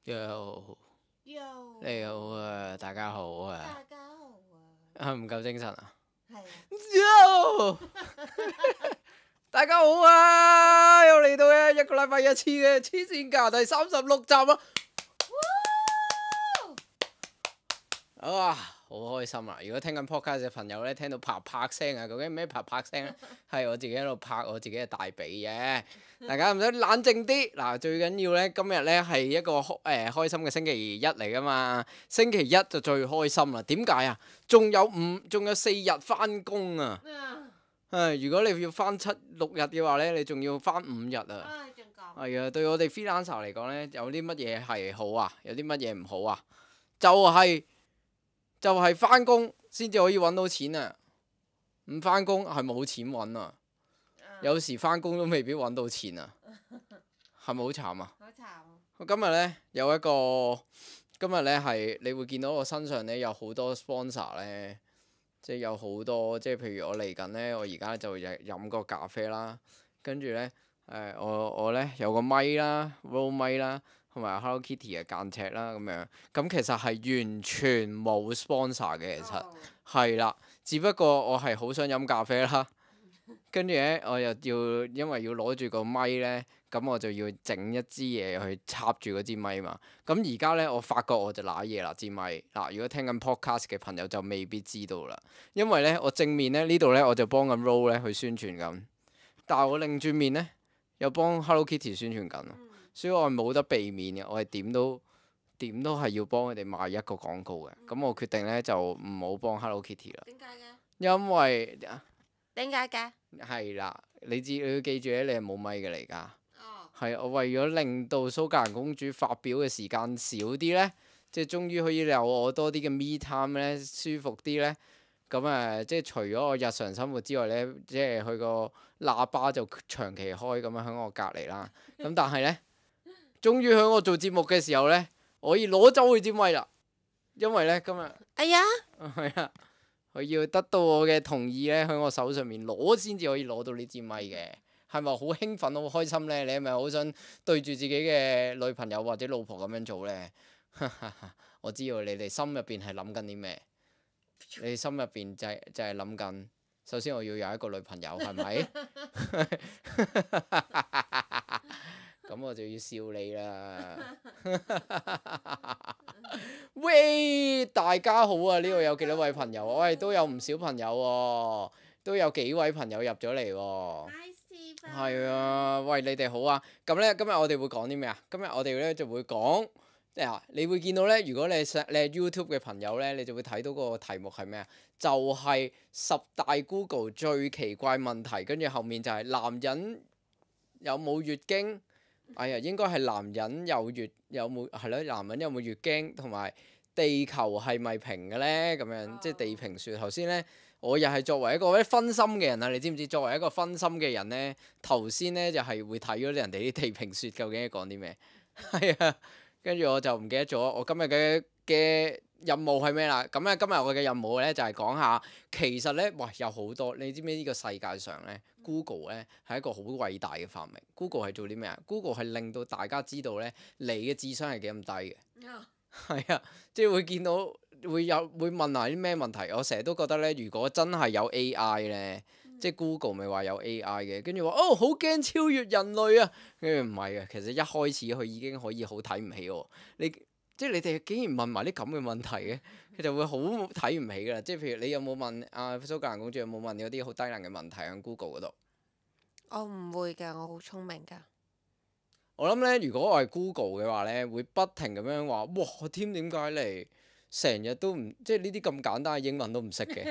Yo， Yo， 你好啊，大家好啊， 大家好啊， 唔夠精神啊係啊， ？Yo， 大家好啊，又嚟到一個禮拜一次嘅黐線架第36集啊！啊，好開心啊！如果聽緊 podcast 嘅朋友咧，聽到啪啪聲啊，究竟咩啪啪聲咧？係我自己喺度拍我自己嘅大髀嘅。大家唔使冷靜啲。嗱，最緊要咧，今日咧係一個開心嘅星期一嚟噶嘛。星期一就最開心啦。點解啊？仲有4日翻工啊！如果你要翻7、6日嘅話咧，你仲要翻5日啊！ 唉，仲講， 係啊，對我哋 freelancer 嚟講咧，有啲乜嘢係好啊？有啲乜嘢唔好啊？就係翻工先至可以揾到錢啊！唔翻工係冇錢揾啊！有時翻工都未必揾到錢啊！係咪好慘啊？ 好慘啊！ 我今日咧有一個，今日咧係你會見到我身上咧有好多 sponsor 咧，即係有好多，即係譬如我嚟緊咧，我而家就飲個咖啡啦，跟住咧我咧有個咪啦，roll 咪啦。同埋 Hello Kitty 嘅間尺啦咁樣，咁其實係完全冇 sponsor 嘅，其實係啦，只不過我係好想飲咖啡啦，跟住咧我又要因為要攞住個咪咧，咁我就要整一支嘢去插住嗰支咪嘛。咁而家咧我發覺我就揦嘢啦支咪嗱，如果聽緊 podcast 嘅朋友就未必知道啦，因為咧我正面咧呢度咧我就幫緊 Roll 咧去宣傳緊，但係我擰轉面咧又幫 Hello Kitty 宣傳緊。所以我係冇得避免嘅，我係點都係要幫佢哋賣一個廣告嘅。咁我決定咧就唔好幫 Hello Kitty 啦。 點解嘅？ 因為點解嘅？ 係啦，你要記住咧，你係冇咪嘅嚟㗎。 哦。 係我為咗令到蘇格蘭公主發表嘅時間少啲咧，即係終於可以有我多啲嘅 me time 咧，舒服啲咧。咁即係除咗我日常生活之外咧，即係佢個喇叭就長期開咁樣喺我隔離啦。咁但係咧。終於喺我做節目嘅時候咧，我可以攞走佢支咪啦，因為咧今日哎呀， 係啊，佢要得到我嘅同意咧，喺我手上面攞先至可以攞到呢支咪嘅，係咪好興奮好開心咧？你係咪好想對住自己嘅女朋友或者老婆咁樣做咧？我知道你哋心入邊係諗緊啲咩？你心入邊就係諗緊，首先我要有一個女朋友，係咪？咁我就要笑你啦！喂，大家好啊！呢度有幾多位朋友？我哋都有唔少朋友喎，都有幾位朋友入咗嚟喎。係啊，喂，你哋好啊！咁咧，今日我哋會講啲咩啊？今日我哋咧就會講，你會見到咧，如果你係 YouTube 嘅朋友咧，你就會睇到個題目係咩啊？就係10大 Google 最奇怪問題，跟住後面就係男人有冇月經？哎呀，應該係男人有冇係咯？男人有冇月經？同埋地球係咪平嘅咧？咁樣即係地平說。頭先咧，我又係作為一個分心嘅人啊！你知唔知？作為一個分心嘅人咧，頭先咧就係會睇咗人哋啲地平說究竟係講啲咩？係啊，跟住我就唔記得咗我今日嘅任務係咩啦？咁咧今日我嘅任務咧就係講下，其實咧，哇有好多，你知唔知呢個世界上咧，Google 咧係一個好偉大嘅發明。Google 係做啲咩啊？Google 係令到大家知道咧，你嘅智商係幾咁低嘅。係啊，即係會見到會問下啲咩問題。我成日都覺得咧，如果真係有 AI 咧，即係 Google 咪話有 AI 嘅，跟住話哦好驚超越人類啊，跟住唔係嘅，其實一開始佢已經可以好睇唔起我。即係你哋竟然問埋啲咁嘅問題嘅，佢就會好睇唔起噶啦。即係譬如你有冇問蘇格蘭公主有冇問嗰啲好低能嘅問題喺 Google 嗰度？ 我唔會㗎，我好聰明㗎。 我諗咧，如果我係 Google 嘅話咧，會不停咁樣話，哇添點解你成日都唔即係呢啲咁簡單嘅英文都唔識嘅？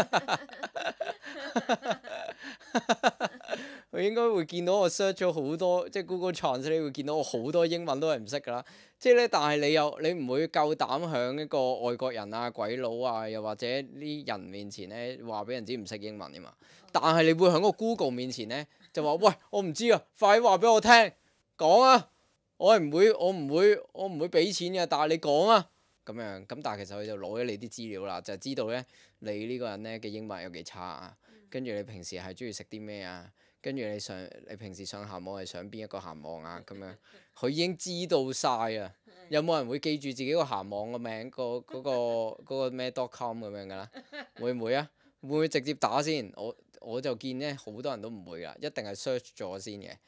佢應該會見到我 search 咗好多，即係 Google Translate 你會見到我好多英文都係唔識㗎啦。即係咧，但係你唔會夠膽響一個外國人啊、鬼佬啊，又或者啲人面前咧話俾人知唔識英文㗎嘛。但係你會喺個 Google 面前咧就話，喂，我唔知啊，快啲話俾我聽，講啊！我唔會俾錢嘅，但係你講啊咁樣。咁但係其實佢就攞咗你啲資料啦，就係知道咧你呢個人咧嘅英文有幾差啊。跟住你平時係中意食啲咩啊？跟住你平時上鹹網係上邊一個鹹網啊？咁樣佢已經知道晒啊！ 有冇人會記住自己個鹹網個名嗰個咩 .com 咁樣㗎啦？會唔會啊？會唔會直接打先？我就見咧好多人都唔會㗎，一定係 search 咗先嘅。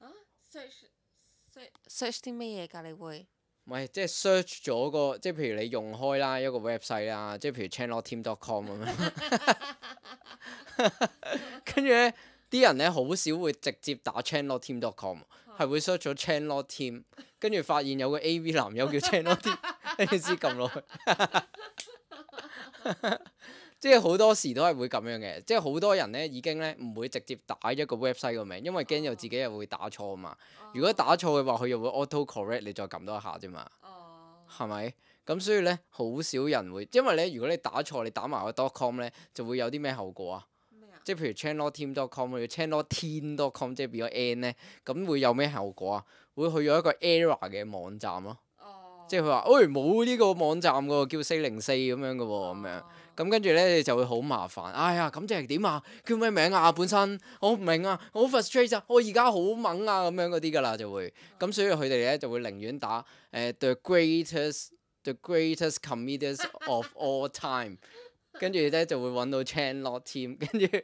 search 啲咩嘢㗎？你會？ 唔係，即係 search 咗個，即係譬如你用開啦一個 website 啦，即係譬如 channelteam.com 咁樣。跟住咧，啲人咧好少會直接打 channelteam.com，係會 search 咗 channelteam，跟住發現有個 AV 男優叫 channelteam，跟住先撳落去。即係好多時都係會咁樣嘅，即係好多人咧已經咧唔會直接打一個 website 個名，因為驚又自己又會打錯啊嘛。如果打錯嘅話，佢又會 auto correct 你再撳多一下啫嘛。係咪？咁所以咧，好少人會，因為咧，如果你打錯，你打埋個 .com 咧，就會有啲咩後果啊？即係譬如 channelteam.com，你 channelteam.com 即係變咗 n 咧，咁會有咩後果啊？會去咗一個 error 嘅網站咯。即係佢話，冇呢個網站㗎喎，叫404咁樣㗎喎，咁樣。咁跟住咧，你就會好麻煩。哎呀，咁即係點啊？叫咩名啊？本身我唔明啊，我好 frustrate 啊，我而家好猛啊，咁樣嗰啲㗎啦就會。咁所以佢哋咧就會寧願打the greatest comedians of all time， 跟住咧就會揾到 channelteam，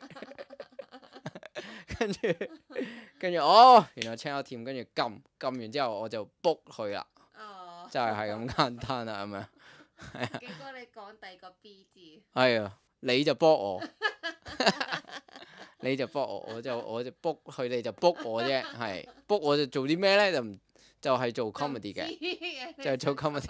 跟住原來 channelteam， 跟住撳完之後我就 book 佢啦。就係咁簡單啦，咁樣。 結果你講第二個 B 字。係啊，你就 book 我，你就 book我，我就 book 佢哋就 book 我啫，係 book 我就做啲咩咧？就係做 comedy 嘅，就係做 comedy。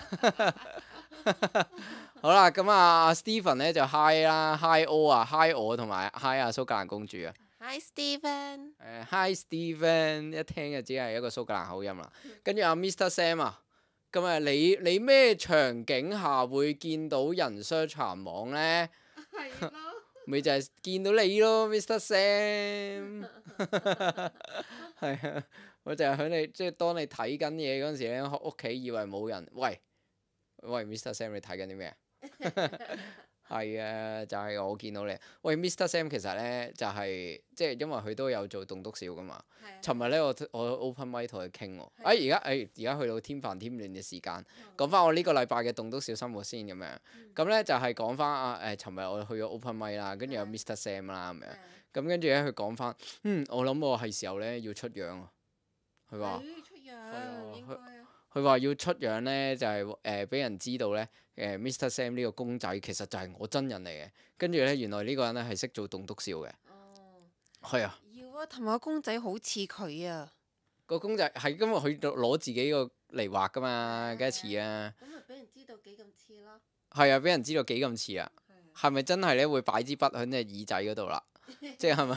好啦，咁啊 Stephen 咧就 hi 啦 ，hi O 啊 ，hi 我同埋 hi 蘇格蘭公主啊。 Hi Stephen。 hi Stephen， 一聽就只係一個蘇格蘭口音啦。跟住阿 Mr Sam 啊。咁啊，你咩場景下會見到人 search 鹹網咧？ 係咯。 咪就係見到你咯，Mr Sam。係啊，我就係喺你，即係當你睇緊嘢嗰陣時咧，屋企以為冇人，喂，Mr Sam 你睇緊啲咩啊？係啊，就係我見到你。喂，Mr Sam 其實咧就係即係因為佢都有做棟篤笑噶嘛。尋日咧我 open mic 同佢傾喎。而家去到添煩添亂嘅時間，講翻我呢個禮拜嘅棟篤笑生活先咁樣。咁咧就係講翻尋日我去咗 open mic 啦，跟住有 Mr Sam 啦咁樣。咁跟住咧佢講翻，我諗我係時候咧要出樣啊。佢話。 出樣應該啊。 佢話要出樣咧，就係俾人知道咧，Mr Sam 呢個公仔其實就係我真人嚟嘅。跟住咧，原來呢個人咧係識做棟篤笑嘅。係啊。 要啊，同埋個公仔好似佢啊。個公仔係因為佢攞自己個嚟畫噶嘛，梗係似啊。 咁咪俾人知道幾咁似咯。 係啊，俾人知道幾咁似啊。係咪真係咧會擺支筆喺隻耳仔嗰度啦？即係係咪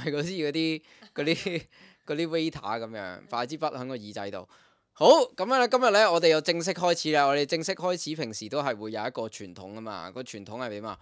嗰啲 waiter 咁樣擺支筆喺個耳仔度？好，咁樣咧，今日咧我哋又正式開始啦。我哋正式開始，平時都係會有一個傳統噶嘛。個傳統係點啊？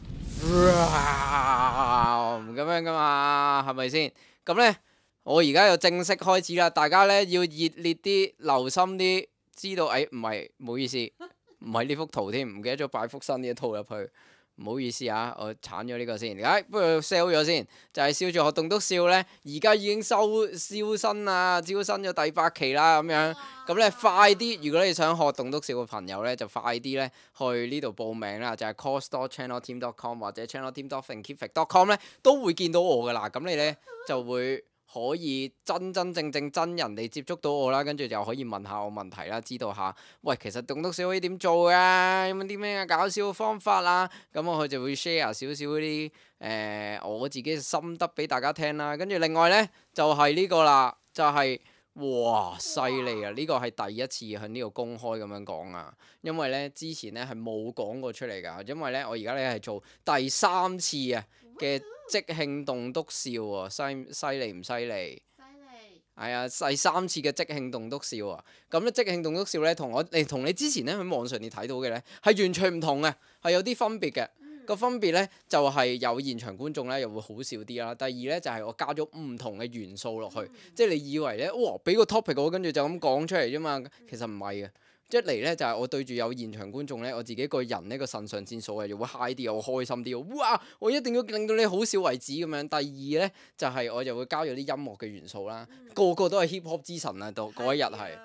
咁樣噶嘛，係咪先？咁咧，我而家又正式開始啦。大家咧要熱烈啲，留心啲，知道唔係，唔好意思，唔係呢幅圖添，唔記得咗擺幅新嘅圖入去。唔好意思啊，我鏟咗呢個先。不如 sell 咗先，就係笑住學棟篤笑咧，而家已經招新啦，招新咗第8期啦咁樣。咁咧快啲，如果你想學棟篤笑嘅朋友咧，就快啲咧去呢度報名啦，就係 course.channelteam.com 或者 channelteam.thinkific.com 咧都會見到我噶啦。咁你咧就會可以真正真人地接觸到我啦，跟住就可以問下我問題啦，知道下，喂，其實棟篤笑可以點做啊？有冇啲咩搞笑嘅方法啊？咁我就會 share 少少嗰啲我自己嘅心得俾大家聽啦。跟住另外呢，就係呢個啦，就係哇犀利啊！呢個係第一次喺呢度公開咁樣講啊，因為呢之前呢係冇講過出嚟㗎，因為呢我而家呢係做第3次啊嘅即興棟篤笑喎，犀利唔犀利？犀利。係啊，第3次嘅即興棟篤笑啊！咁咧即興棟篤笑咧，同你之前咧喺網上你睇到嘅咧係完全唔同嘅，係有啲分別嘅。個分別咧就係有現場觀眾咧又會好笑啲啦。第二咧就係我加咗唔同嘅元素落去，即係你以為咧哇俾個 topic 我跟住就咁講出嚟啫嘛，其實唔係嘅。一嚟咧就係我對住有現場觀眾咧，我自己個人呢個腎上腺素又會 high 啲，又開心啲，哇！我一定要令到你好笑為止咁樣。第二咧就係我就會加咗啲音樂嘅元素啦，個個都係 hip hop 之神啊！到嗰一日係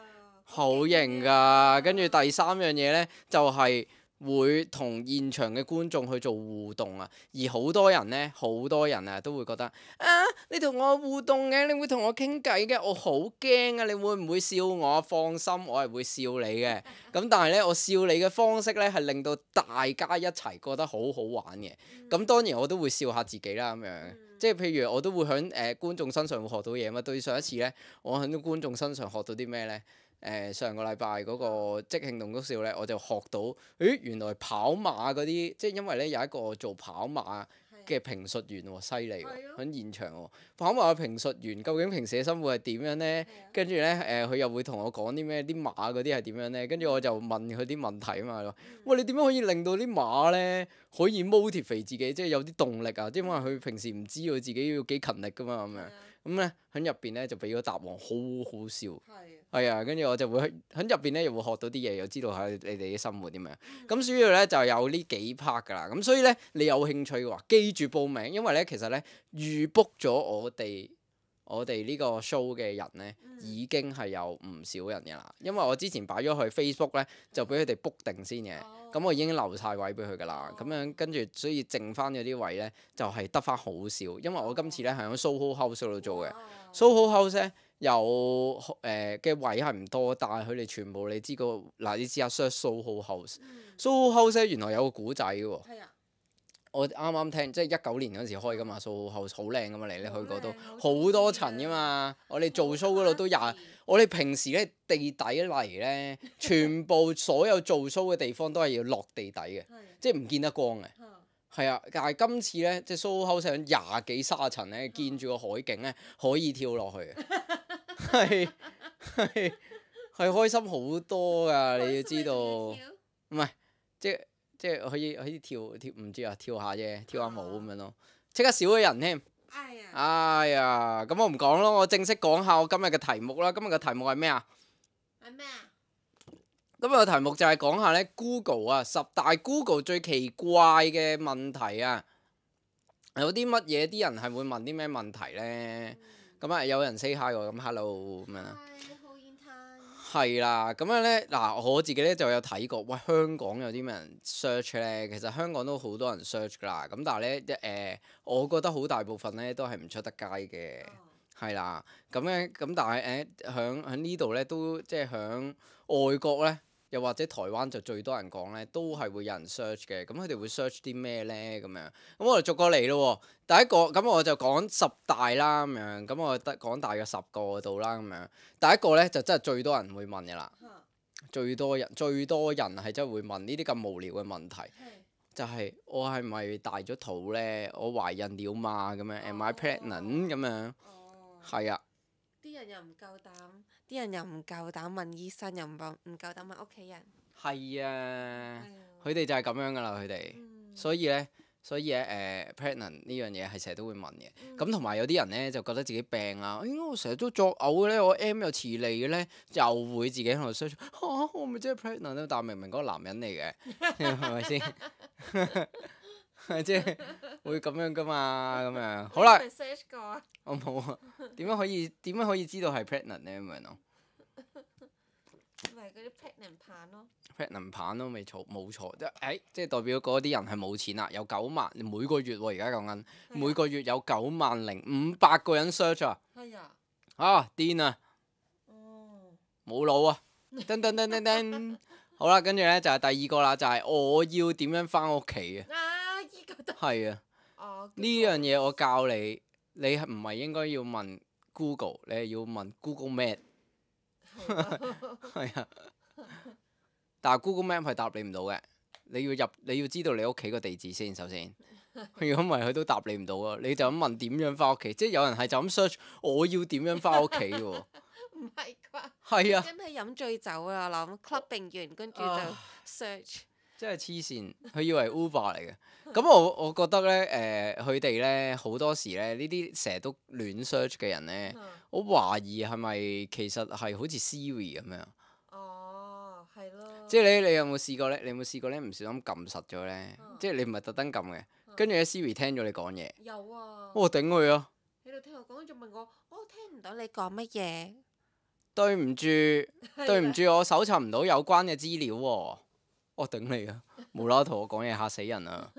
好型㗎。跟住第三樣嘢呢，就係會同現場嘅觀眾去做互動啊。而好多人啊都會覺得啊，你同我互動嘅，你會同我傾偈嘅，我好驚啊！你會唔會笑我？放心，我係會笑你嘅。咁但係呢，我笑你嘅方式呢，係令到大家一齊覺得好好玩嘅。咁當然我都會笑下自己啦，咁樣。即係譬如我都會喺觀眾身上會學到嘢嘛。對上一次呢，我喺觀眾身上學到啲咩呢？上個禮拜嗰個即興棟篤笑呢，我就學到，咦，原來跑馬嗰啲，即係因為呢有一個做跑馬嘅評述員喎，犀利喎，喺現場喎。跑馬嘅評述員究竟平時嘅生活係點樣呢？跟住呢，佢又會同我講啲咩？啲馬嗰啲係點樣呢？跟住我就問佢啲問題啊嘛。喂，你點樣可以令到啲馬呢可以 motivate 自己，即係有啲動力啊？即係因為佢平時唔知道自己要幾勤力噶嘛，咁樣。咁咧喺入邊咧就俾咗答案，好好笑。係啊，跟住我就會喺入邊咧又會學到啲嘢，又知道下你哋啲生活點樣。咁主要咧就有呢幾 part 㗎啦。咁所以咧你有興趣嘅話，記住報名，因為咧其實咧預 book 咗我哋呢個 show 嘅人咧已經係有唔少人㗎啦。因為我之前擺咗去 Facebook 咧，就俾佢哋 book 定先嘅。咁我已經留晒位俾佢㗎啦。咁樣跟住，所以剩翻嗰啲位咧就係得翻好少。因為我今次咧係喺 SoHo House 度做嘅。SoHo House 咧有嘅位係唔多，但係佢哋全部你知個嗱，你試下 search SoHo House。SoHo House 原來有個古仔嘅喎。我啱啱聽，即係19年嗰時開噶嘛，SoHo House好靚噶嘛，你去嗰度好多層噶嘛。我哋做 show 嗰度都我哋平時咧地底嚟咧，全部所有做 show 嘅地方都係要落地底嘅，即係唔見得光嘅。係啊，但係今次咧，即係 SoHo House 上20幾30層咧，見住個海景咧，可以跳落去嘅，係開心好多㗎，你要知道。唔係，即係可以跳唔知啊，跳下啫，跳下舞咁樣咯。即刻少咗人添。哎呀，咁我唔講咯，我正式講下我今日嘅題目啦。今日嘅題目係咩啊？今日嘅題目就係講下咧 Google 啊，10大 Google 最奇怪嘅問題啊。有啲乜嘢？啲人係會問啲咩問題咧？咁啊，有人 say hi 喎，咁 hello 咁樣啦。係啦，咁樣咧嗱，我自己咧就有睇過，喂，香港有啲咩人 search 咧？其實香港都好多人 search 噶啦，咁但係咧我覺得好大部分咧都係唔出得街嘅，係啦，咁咧咁但係響呢度咧都即係響外國咧，又或者台灣就最多人講咧，都係會有人 search 嘅。咁佢哋會 search 啲咩咧？咁樣咁我哋逐個嚟咯喎。第一個咁我就講10大啦，咁樣咁我得講大約10個度啦，咁樣第一個咧就真係最多人會問嘅啦，最多人係真係會問呢啲咁無聊嘅問題，就係我係咪大咗肚咧？我懷孕了嘛？咁樣 Am I pregnant 咁樣？係啊。 啲人又唔夠膽問醫生，又唔夠膽問屋企人。 係啊，佢哋就係咁樣噶啦，佢哋。所以咧，pregnant 呢樣嘢係成日都會問嘅。咁同埋有啲人咧就覺得自己病啊，我成日都作嘔嘅咧，我 M 又遲嚟嘅咧，又會自己喺度 search 我咪真係 pregnant 咯，但係明明嗰個男人嚟嘅，係咪先？即係會咁樣噶嘛，咁樣。好啦。我冇啊。點樣可以知道係 pregnant 咧？咁樣咯。 咪嗰啲 pregnant 棒咯。 pregnant 棒都未錯，冇錯，即係代表嗰啲人係冇錢啦，有9萬每個月喎，而家講緊每個月有90500個人 search 啊。 係啊。 啊癲啊！冇腦啊！噔噔噔噔噔。好啦，跟住咧就係第二個啦，就係我要點樣返屋企啊？ 依個都係啊。呢樣嘢我教你，你係唔係應該要問 Google？ 你係要問 Google Map。係啊。但係 Google Map 係答你唔到嘅，你要知道你屋企個地址先，首先。如果唔係，佢都答你唔到啊！你就咁問點樣返屋企，即係有人係就咁 search 我要點樣返屋企喎。 唔係啩？ 係啊。 真係飲醉酒啊！我諗 clubbing 完跟住就 search。真係黐線，佢以為 Uber 嚟嘅。咁我覺得咧，佢哋咧好多時咧呢啲成日都亂 search 嘅人咧，我懷疑係咪其實係好似 Siri 咁樣？ 係咯。 即係你有冇試過咧？你有冇試過咧？唔小心撳實咗咧，即係你唔係特登撳嘅，跟住咧 Siri 聽咗你講嘢。 有啊。 我頂佢啊！ 你度聽我講，仲問我聽唔到你講乜嘢？ 對唔住，對唔住，我搜尋唔到有關嘅資料喎。我頂你啊！無啦啦同我講嘢嚇死人啊！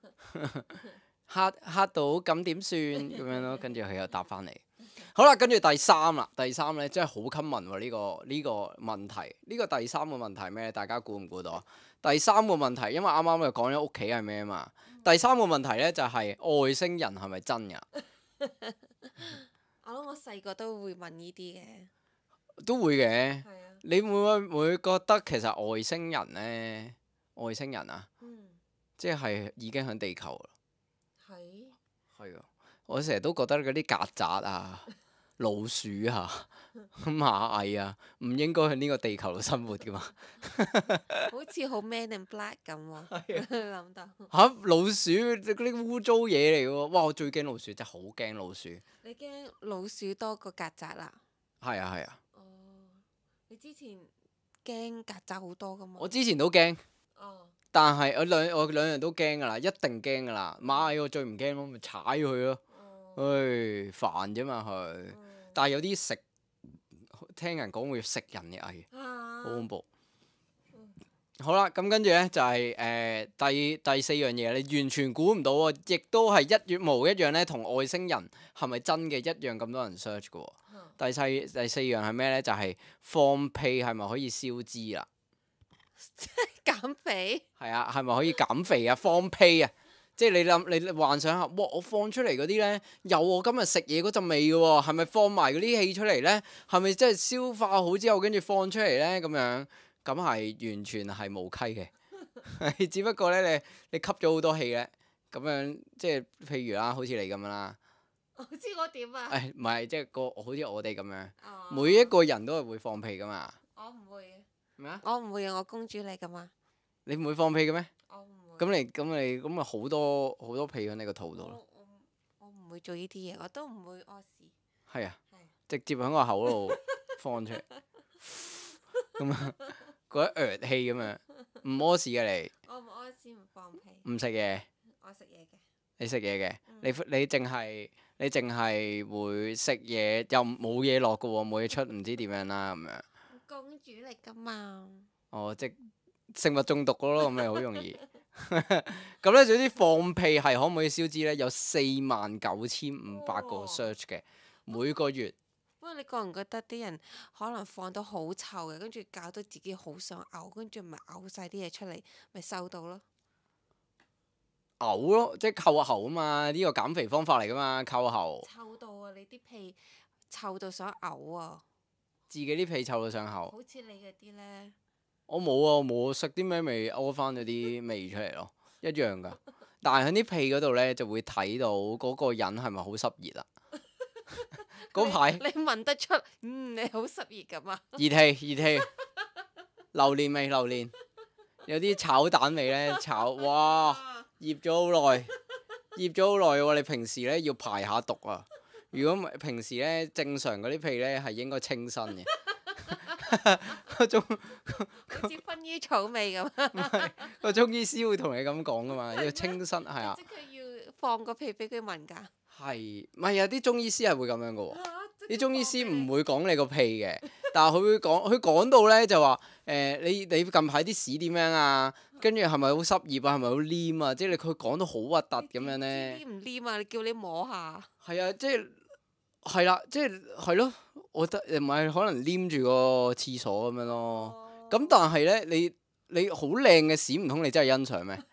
嚇到咁點算咁樣咯？跟住佢又答翻嚟。好啦，跟住第三啦，第三咧真係好 common 喎呢個問題。呢個第三個問題咩？大家估唔估到啊？第三個問題，因為啱啱就講咗屋企係咩啊嘛。第三個問題咧就係外星人係咪真㗎？ 我諗我細個都會問呢啲嘅。 都會嘅。 係啊。 你會唔會覺得其實外星人咧，外星人啊，即係已經喺地球啦？係啊，我成日都覺得嗰啲曱甴啊、老鼠啊、螞蟻啊，唔應該喺呢個地球度生活噶嘛。 好似好 Man in Black 咁喎。諗到。 老鼠嗰啲污糟嘢嚟喎！哇！我最驚老鼠，真係好驚老鼠。 你驚老鼠多過曱甴啊？ 係啊係啊。 哦，你之前驚曱甴好多噶嘛？ 我之前都驚。 哦。 但係我兩樣都驚噶啦，一定驚噶啦。螞蟻我最唔驚咯，咪踩佢咯。唉，煩啫嘛佢。但係有啲聽人講會食人嘅蟻，好恐怖。好啦，咁跟住咧就係第四樣嘢，你完全估唔到喎，亦都係一模一樣咧，同外星人係咪真嘅一樣咁多人 search 嘅喎。第四樣係咩咧？就係放屁係咪可以消脂啦？ 減肥？ 係啊，係咪可以減肥啊？放屁啊！即係你幻想下，哇！我放出嚟嗰啲咧，有我今日食嘢嗰陣味嘅喎，係咪放埋嗰啲氣出嚟咧？係咪即係消化好之後跟住放出嚟咧？咁樣咁係完全係無稽嘅，只不過咧你吸咗好多氣咧，咁樣即係譬如啦，好似你咁樣啦。 我知我點啊？ 唔係即係好似我哋咁樣， 哦。 每一個人都係會放屁噶嘛。 我唔會嘅。 咩啊？ 我唔會啊！我公主嚟噶嘛。 你唔會放屁嘅咩？ 我唔會。 咁咪好多屁喺你個肚度咯。 我唔會做呢啲嘢，我都唔會屙屎。 係啊。 係。 直接喺個口度放出嚟，咁啊，嗰啲氣咁樣，唔屙屎嘅你。 我唔屙屎唔放屁。 唔食嘢。 我食嘢嘅。 你食嘢嘅，你淨係會食嘢，又冇嘢落嘅喎，冇嘢出，唔知點樣啦咁樣。 公主嚟噶嘛？ 哦，即食物中毒咯，咁咪好容易。咁咧，總之放屁係可唔可以消脂咧？有49500個 search 嘅，每個月。 不過你覺唔覺得啲人可能放到好臭嘅，跟住搞到自己好想嘔，跟住咪嘔晒啲嘢出嚟，咪瘦到咯？ 嘔咯，即係扣喉啊嘛！呢個減肥方法嚟噶嘛，扣喉。 臭到啊！你啲屁臭到想嘔啊！ 自己啲屁臭到上喉。 好似你嗰啲呢？ 我冇啊，我冇食啲咩味屙翻嗰啲味出嚟咯，一樣噶。但係喺啲屁嗰度咧，就會睇到嗰個人係咪好濕熱啊？嗰排你聞得出，你好濕熱咁啊？ 熱氣，榴蓮味，有啲炒蛋味咧，哇！醃咗好耐喎。你平時咧要排下毒啊。如果平時咧正常嗰啲屁咧係應該清新嘅，嗰種好似薰衣草味咁。 唔係，個中醫師會同你咁講噶嘛，要清新係啊。 即係佢要放個屁俾佢聞㗎。 係，唔係啊？啲中醫師係會咁樣噶喎。啲中醫師唔會講你個屁嘅，但係佢講到咧就話你近排啲屎點樣啊？跟住係咪好濕熱啊？係咪好黏啊？即係佢講到好核突咁樣咧。 黏唔黏啊？你叫你摸下。 係啊，即係係啦，即係咯。我覺得唔係可能黏住個廁所咁樣咯。咁但係咧，你好靚嘅屎唔通你真係欣賞咩？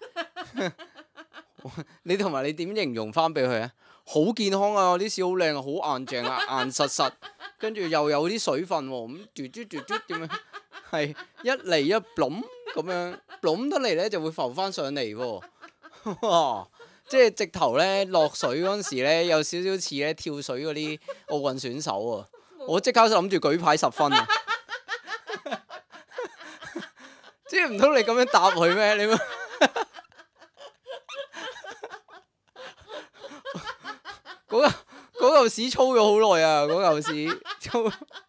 你同埋你點形容翻俾佢啊？好健康啊！啲屎好靚啊，好硬淨啊，硬實實，跟住又有啲水分喎，咁嘟嘟嘟嘟點樣？係一嚟一冧咁樣，冧得嚟咧就會浮翻上嚟喎。哇！即係直頭咧落水嗰陣時咧，有少少似咧跳水嗰啲奧運選手啊！我即刻諗住舉牌10分啊！即係唔通你咁樣答佢咩？你嗰嚿屎粗咗好耐啊！嗰嚿屎粗，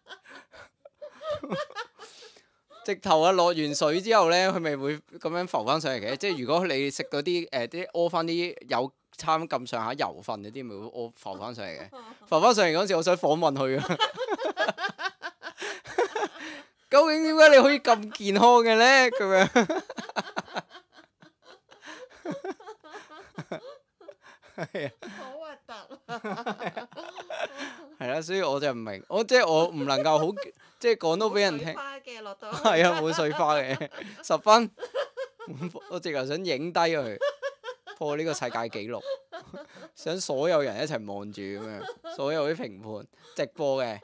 直頭啊！落完水之後咧，佢咪會咁樣浮翻上嚟嘅。即係如果你食嗰啲啲屙翻啲有差咁上下油分嗰啲，咪會屙浮翻上嚟嘅。浮翻上嚟嗰陣時，我想訪問佢啊！ 究竟點解你可以咁健康嘅咧？咁樣係啊， 好核突。 係啦，所以我就唔明，即係我唔能夠好即係講到俾人聽。 冇水花嘅落到去。 係啊，冇水花嘅10分，我直頭想影低佢，破呢個世界紀錄，想所有人一齊望住咁樣，所有啲評判直播嘅，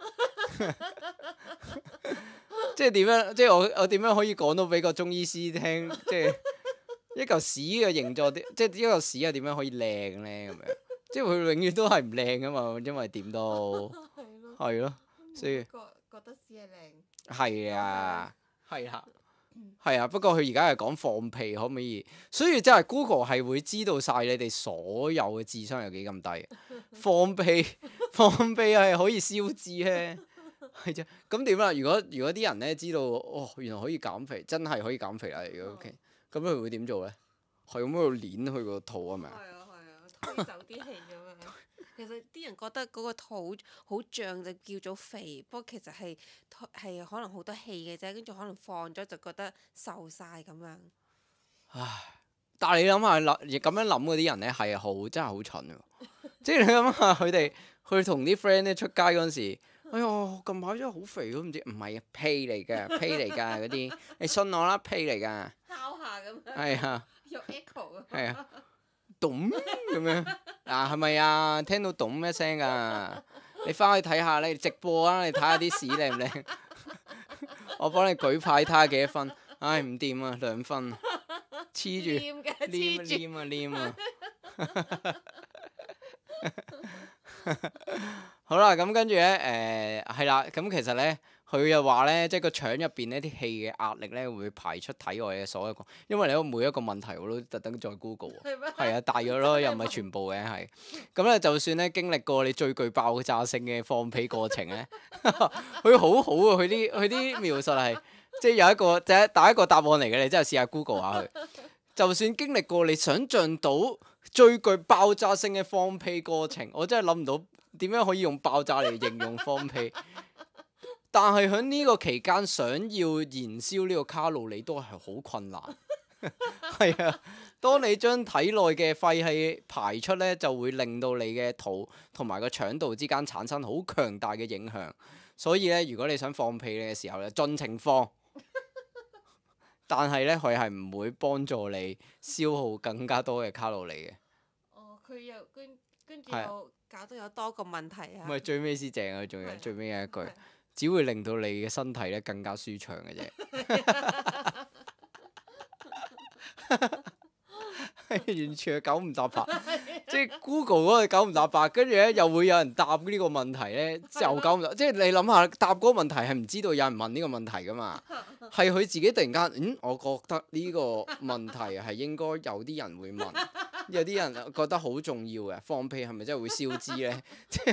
即係點樣？即係我點樣可以講到俾個中醫師聽？即係一嚿屎嘅形狀，即係一嚿屎係點樣可以靚咧？咁樣，即係佢永遠都係唔靚噶嘛，因為點都係咯，所以覺得屎係靚。 係啊，係啦。係啊，不過佢而家係講放屁，可唔可以？所以真係 Google 係會知道晒你哋所有嘅智商有幾咁低。放屁係可以消脂咧，係啫。咁點啊？如果啲人咧知道，哦，原來可以減肥，真係可以減肥啦！如果 OK，咁佢會點做咧？係咁喺度攣佢個肚係咪啊？ 係啊，推走啲氣咁樣。其實啲人覺得嗰個肚好脹就叫做肥，不過其實係可能好多氣嘅啫，跟住可能放咗就覺得瘦晒咁樣。 唉，但係你諗下咁樣諗嗰啲人咧係真係好蠢喎！即係你諗下佢哋去同啲 friend 咧出街嗰陣時，哎呀近排真係好肥都唔知，唔係啊屁嚟㗎嗰啲，你信我啦屁嚟㗎。 敲下咁樣。 係啊。 有 echo 啊。 係啊。咚咁樣係咪啊？聽到咚一聲㗎，你翻去睇下你直播啊！你睇下啲屎靚唔靚？我幫你舉牌睇下幾多分？唉唔掂啊，2分，黐住黏啊！好啦，咁跟住咧係啦，咁其實咧佢又話咧，即係個腸入邊呢啲氣嘅壓力咧會排出體外嘅所有個，因為你每一個問題我都特登再 Google 喎。係啊，大約咯，又唔係全部嘅係。咁咧就算咧經歷過你最具爆炸性嘅放屁過程咧，佢好好啊！佢啲描述係即係有一個第一個答案嚟嘅，你真係試下 Google 下佢。就算經歷過你想像到最具爆炸性嘅放屁過程，我真係諗唔到點樣可以用爆炸嚟形容放屁。但係喺呢個期間想要燃燒呢個卡路里都係好困難。係啊，當你將體內嘅廢氣排出咧，就會令到你嘅肚同埋個腸道之間產生好強大嘅影響。所以咧，如果你想放屁嘅時候咧，盡情放。但係咧，佢係唔會幫助你消耗更加多嘅卡路里嘅。 哦，佢又跟住又搞到有多個問題啊！ 唔係最尾先正啊，仲有最尾有一句，只會令到你嘅身體咧更加舒暢嘅啫。完全係九唔搭八，即係 Google 嗰個九唔搭八，跟住咧又會有人答呢個問題咧，就九唔搭，即係你諗下答嗰個問題係唔知道有人問呢個問題噶嘛？係佢自己突然間，我覺得呢個問題係應該有啲人會問，有啲人覺得好重要嘅，放屁係咪真係會消脂咧？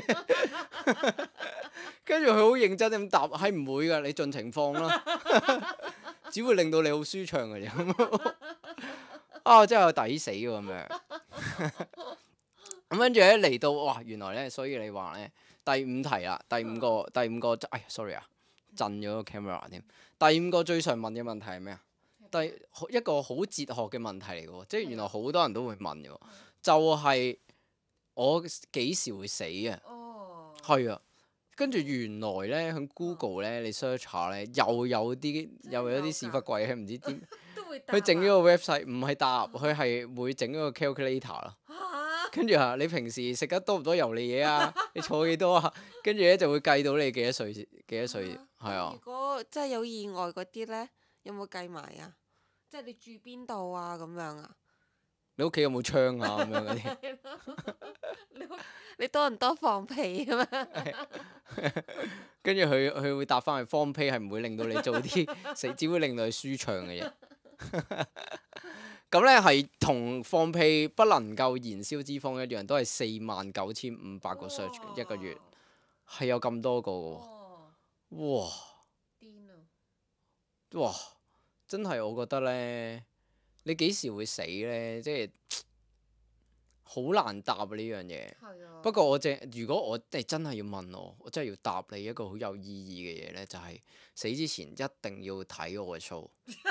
跟住佢好認真咁答，係唔會㗎，你盡情放啦，只會令到你好舒暢嘅啫。啊！真係抵死喎咁樣。咁跟住咧嚟到哇，原來咧，所以你話咧第5題啦，第五個，哎呀，sorry 啊，震咗個 camera 添。第5個最常問嘅問題係咩啊？一個好哲學嘅問題嚟嘅喎，即係原來好多人都會問嘅喎，就係我幾時會死啊？ 哦。 係啊，跟住原來咧喺 Google 咧，你 search 下咧，又有啲屎忽鬼，唔知點。佢整咗個 website，唔係答，佢係會整咗個 calculator 咯。跟住你平時食得多唔多油膩嘢啊？你坐幾多啊？跟住咧就會計到你幾多歲，係啊。 如果真係有意外嗰啲咧，有冇計埋啊？即係你住邊度啊？咁樣啊？ 你屋企有冇窗啊？咁樣嗰啲。 你多唔多放屁咁樣？ 跟住佢會答翻去，放屁係唔會令到你做啲死，只會令到你舒暢嘅嘢。咁咧係同放屁不能夠燃燒脂肪一樣，都係49,500個 search 一個月，係有咁多個嘅喎。哇！ 癲啊！ 哇！真係我覺得咧，你幾時會死咧？即係好難答呢樣嘢。不過如果我哋真係要問我真係要答你一個好有意義嘅嘢呢，就係死之前一定要睇我嘅 show。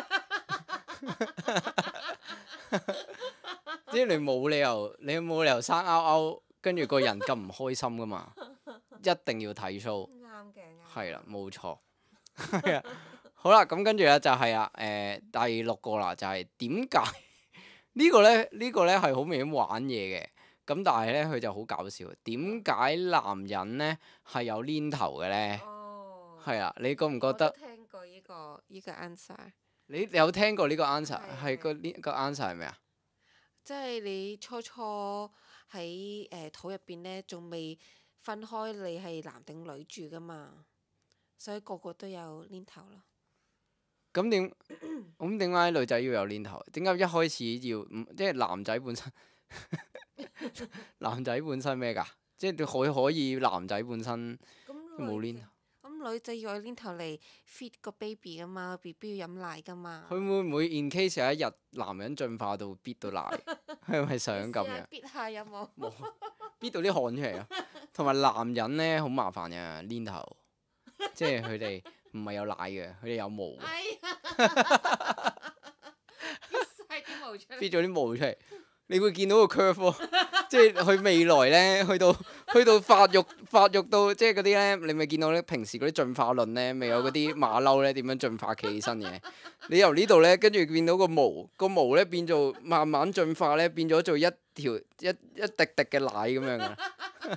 即係你冇理由生勾勾，跟住個人咁唔開心噶嘛，一定要睇 show。 啱嘅，啱。 係啦，冇錯。係啊，好啦，咁跟住咧就係第6個啦，就係點解呢個咧？呢個咧係好明顯玩嘢嘅，咁但係咧佢就好搞笑。點解男人咧係有鏈頭嘅咧？ 哦。 係啊，你覺唔覺得？ 我都聽過呢個 answer。 你有聽過呢個 answer？係係個 answer 係咩啊？ 即係你初喺肚入邊咧，仲未分開你係男定女住噶嘛，所以個個都有鏈頭咯。 咁點解女仔要有鏈頭？點解一開始要即係男仔本身男仔本身咩㗎？即係可以男仔本身冇鏈頭。 咁女仔要有鏈頭嚟 feed 個 baby 噶嘛，BB 要飲奶噶嘛。 佢會唔會 in case 有一日男人進化到逼到奶？係咪想咁樣？ 逼下有冇？ 冇，逼到啲汗出嚟啊！同埋男人咧好麻煩嘅鏈頭，即係佢哋唔係有奶嘅，佢哋有毛嘅。 哎呀！逼晒啲毛出嚟。 逼咗啲毛出嚟，你會見到個 curve 喎，即係佢未來咧，去到發育到即係嗰啲咧，你咪見到咧平時嗰啲進化論咧，咪有嗰啲馬騮咧點樣進化企起身嘅？你由呢度咧，跟住見到個毛咧變做慢慢進化咧，變咗做一滴滴嘅奶咁樣嘅。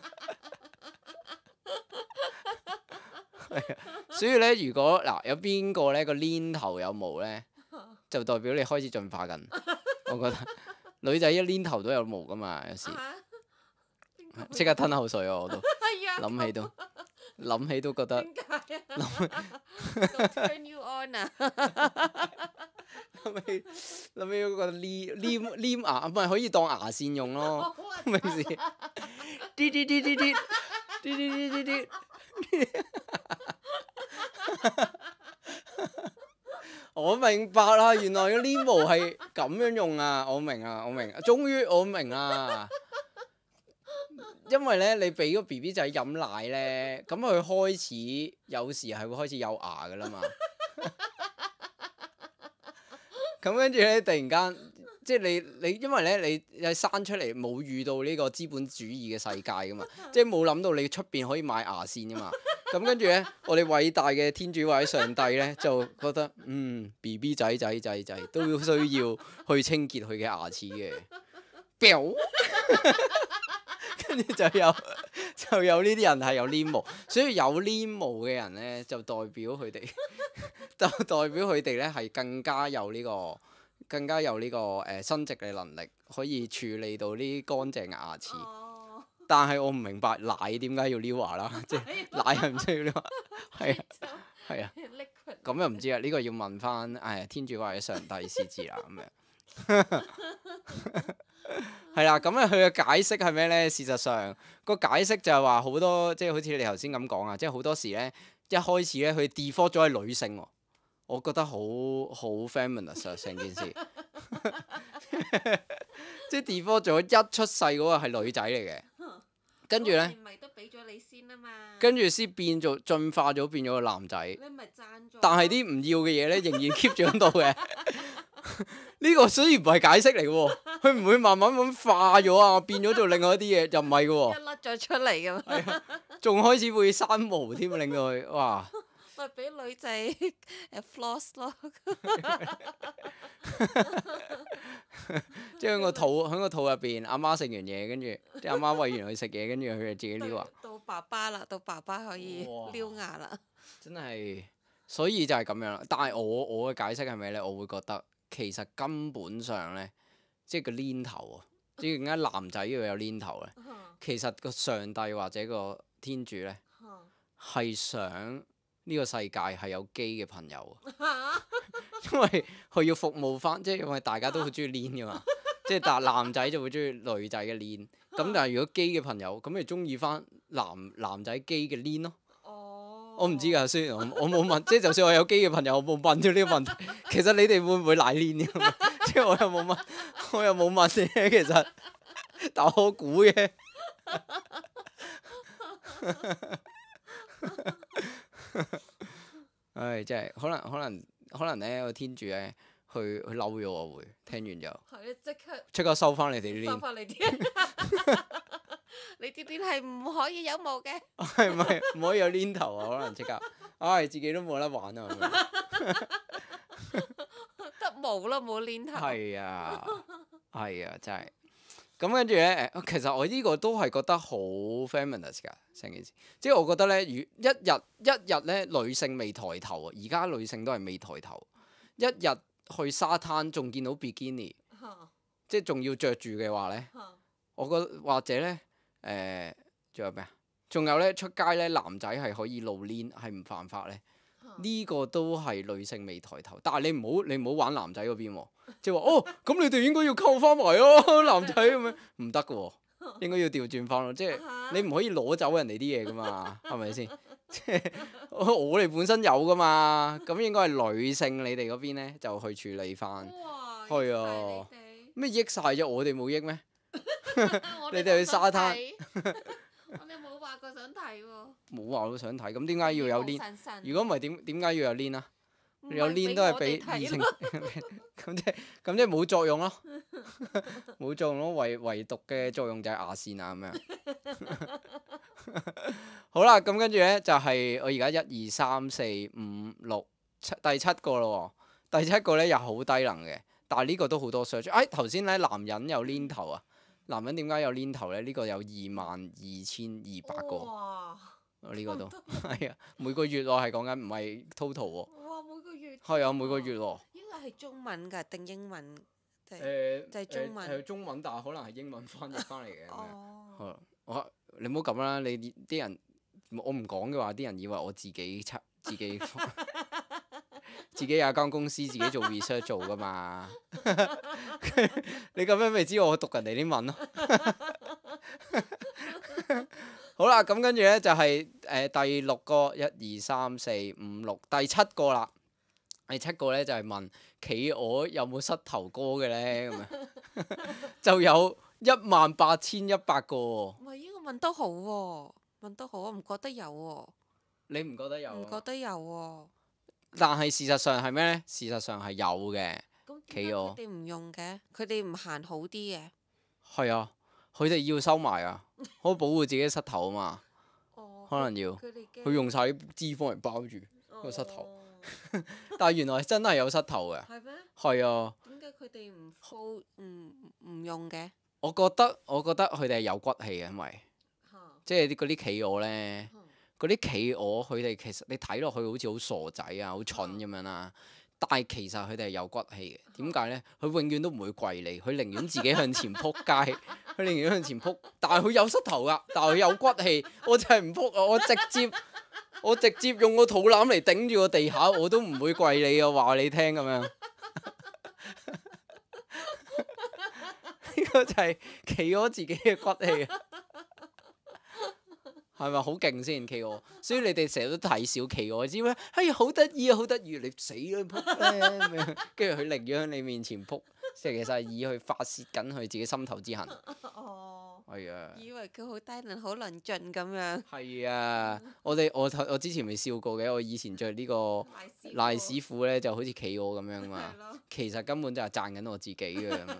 係啊，所以咧，如果嗱有邊個咧個鏈頭有毛咧，就代表你開始進化緊。我覺得女仔一鏈頭都有毛噶嘛，有時即刻吞口水啊！我都諗起都覺得。 點解啊？Turn you on 啊！ 諗起都覺得黏牙，唔係可以當牙線用咯。平時啲啲啲啲啲啲啲啲啲。我明白啦，原來個黏毛係咁樣用啊！我明，終於我明啦。因為咧，你俾個 BB 仔飲奶咧，咁佢開始有時係會開始有牙噶啦嘛。咁跟住咧，突然間即係你，因為咧你生出嚟冇遇到呢個資本主義嘅世界噶嘛，即係冇諗到你出邊可以買牙線噶嘛。咁跟住咧，我哋偉大嘅天主或者上帝咧，就覺得BB 仔都需要去清潔佢嘅牙齒嘅。跟住就有呢啲人係有黏毛，所以有黏毛嘅人咧，就代表佢哋咧係更加有呢個生殖嘅能力，可以處理到呢啲乾淨嘅牙齒。但係我唔明白奶點解要撩牙啦，即係奶係唔需要撩牙，係啊，咁又唔知啊，呢個要問翻天主或者上帝先知啦咁樣。係啦，咁佢嘅解釋係咩咧？事實上個解釋就係話好多，即係好似你頭先咁講啊，即係好多時咧一開始咧佢 default 咗係女性喎，我覺得好 feminist 啊成件事。即係 default 咗一出世嗰個係女仔嚟嘅，跟住咧， 唔係都俾咗你先啊嘛， 跟住先變做進化咗變咗個男仔。 你咪爭咗。但係啲唔要嘅嘢咧，仍然 keep 住喺度嘅。呢個雖然唔係解釋嚟嘅喎，佢唔會慢慢咁化咗啊，變咗做另外一啲嘢，又唔係嘅喎。 一甩咗出嚟㗎嘛。 係啊，仲開始會生毛添，令到佢哇！ 咪俾女仔floss 咯。 即係喺個肚入邊，阿媽食完嘢，跟住即係阿媽餵完佢食嘢，跟住佢就自己撩牙。 到爸爸啦，到爸爸可以撩牙啦。 真係，所以就係咁樣啦。但係我嘅解釋係咩咧？我會覺得其實根本上咧，即係個鏈頭啊，即係點解男仔要有鏈頭咧？其實個上帝或者個天主咧，係想呢個世界係有基嘅朋友。因為佢要服務翻，即係因為大家都好中意鏈噶嘛，即係但男仔就會中意女仔嘅鏈，咁但係如果基嘅朋友，咁咪中意翻男仔基嘅鏈咯。我唔知㗎，雖然我冇問，即係就算我有基嘅朋友，我冇問咗呢個問題。其實你哋會唔會賴鏈㗎？即係我又冇問嘅，其實但我估嘅。唉，真係可能咧，個天主咧，佢嬲咗我會聽完就係啊， 即刻收翻你哋啲收 link， 翻你啲，你啲鏈係唔可以有毛嘅。 係咪唔可以有 link 頭啊？可能即刻，唉，自己都冇得玩啊咁樣。 得毛咯，冇鏈頭。 係啊，係啊，真係。咁跟住咧，其實我呢個都係覺得好 feminist 㗎成件事，即係我覺得咧，一日咧女性未抬頭啊，而家女性都係未抬頭，一日去沙灘仲見到 bikini，即係仲要着住嘅話咧，我覺得或者咧仲有咩啊？仲有咧出街咧男仔係可以露鏈係唔犯法咧。呢個都係女性未抬頭，但係你唔好玩男仔嗰邊喎，即係話哦，咁你哋應該要溝翻埋咯，男仔咁樣唔得嘅喎，應該要調轉翻咯，即係你唔可以攞走人哋啲嘢噶嘛，係咪先？即係我哋本身有噶嘛，咁應該係女性你哋嗰邊咧就去處理翻，係啊，咩益晒啫？我哋冇益咩？你哋去沙灘。 我哋冇話過想睇喎。 冇話我想睇，咁點解要有 link？如果唔係點解要有 link 啊？有 link 都係俾異性，咁即係冇作用咯，冇作用咯。唯獨嘅作用就係牙線啊咁樣。好啦，咁跟住咧就係我而家1、2、3、4、5、6、7第7個咯喎，第7個咧又好低能嘅，但係呢個都好多 search。頭先咧男人有 link 頭啊。男人點解有 link 頭咧？呢個有22,200個。 哇！ 呢個都係啊，每個月我係講緊唔係 total 喎。 哇！每個月。 係啊，每個月喎。 應該係中文㗎定英文？就係中文。 係中文，但係可能係英文翻譯翻嚟嘅。 哦。 你唔好咁啦，你啲人我唔講嘅話，啲人以為我自己自己有間公司自己做 research 做噶嘛。你咁樣咪知我讀人哋啲文咯。好啦，咁跟住咧就係第6個1、2、3、4、5、6第7個啦。第7個咧就係問企鵝有冇膝頭哥嘅咧咁樣，就有18,100個喎。 唔係呢個問得好喎，問得好，我唔覺得有喎。 你唔覺得有？ 唔覺得有喎。 但係事實上係咩咧？事實上係有嘅。企鵝。 佢哋唔用嘅，佢哋唔行好啲嘅。 係啊，佢哋要收埋啊，可以保護自己膝頭啊嘛。可能要。佢用晒啲脂肪嚟包住個膝頭。但係原來真係有膝頭嘅。 係咩？ 係啊。 點解佢哋唔用嘅？ 我覺得佢哋係有骨氣嘅，因為即係嗰啲企鵝咧，嗰啲企鵝佢哋其實你睇落去好似好傻仔啊，好蠢咁樣啦。但係其實佢哋係有骨氣嘅。點解咧？佢永遠都唔會跪你，佢寧願自己向前撲街，佢寧願向前撲。但係佢有膝頭㗎，但係佢有骨氣。我就係唔撲啊！我直接用個肚腩嚟頂住個地下，我都唔會跪你啊！話你聽咁樣。呢個就係企鵝自己嘅骨氣啊！係咪好勁先企鵝？所以你哋成日都睇小企鵝，知咩？哎呀，好得意啊，好得意！你死啦撲咧咁樣，跟住佢寧願喺你面前撲，即係其實係以去發泄緊佢自己心頭之恨。 哦。 係啊。 以為佢好低能、好論盡咁樣。 係啊，我之前未笑過嘅，我以前着呢個賴屎褲咧，就好似企鵝咁樣嘛。其實根本就係讚緊我自己嘅咁樣。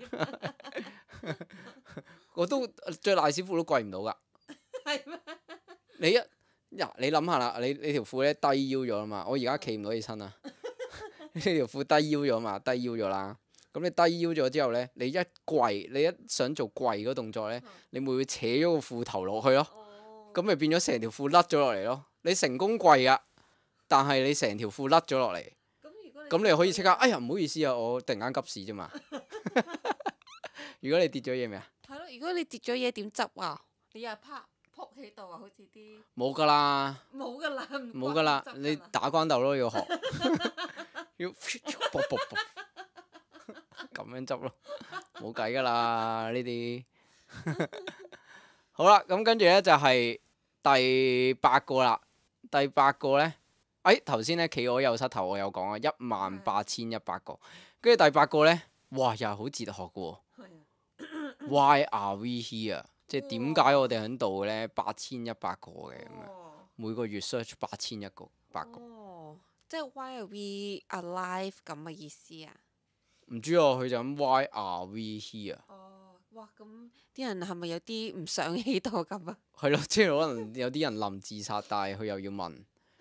我都着賴屎褲都跪唔到㗎。 係咩？ 你諗下啦，你條褲咧低腰咗啦嘛，我而家企唔到起身啊。呢條褲低腰咗嘛，低腰咗啦。咁你低腰咗之後咧，你一想做跪嗰動作咧，你咪會扯咗個褲頭落去咯。咁咪變咗成條褲甩咗落嚟咯。你成功跪啊，但係你成條褲甩咗落嚟。咁你可以即刻，哎呀唔好意思啊，我突然間急事啫嘛。如果你跌咗嘢未啊？ 係咯，如果你跌咗嘢點執啊？你又撲喺度啊，好似啲冇㗎啦， 冇㗎啦， 冇㗎啦，你打關鬥咯，要學，要卜卜卜咁樣執咯，冇計㗎啦呢啲。好啦，咁跟住咧就係第8個啦。第8個咧，頭先咧企鵝有膝頭，我有講啊18,100個。跟住第8個咧，哇又係好哲學嘅喎。 Why are we here？即係點解我哋喺度咧？8100個嘅咁樣，每個月 search 8100個。 即係 Why are we alive 咁嘅意思啊？ 唔知啊，佢就咁 Why are we here？ 哇！咁啲人係咪有啲唔想喺度咁啊？ 係咯，即係可能有啲人臨自殺，但係佢又要問，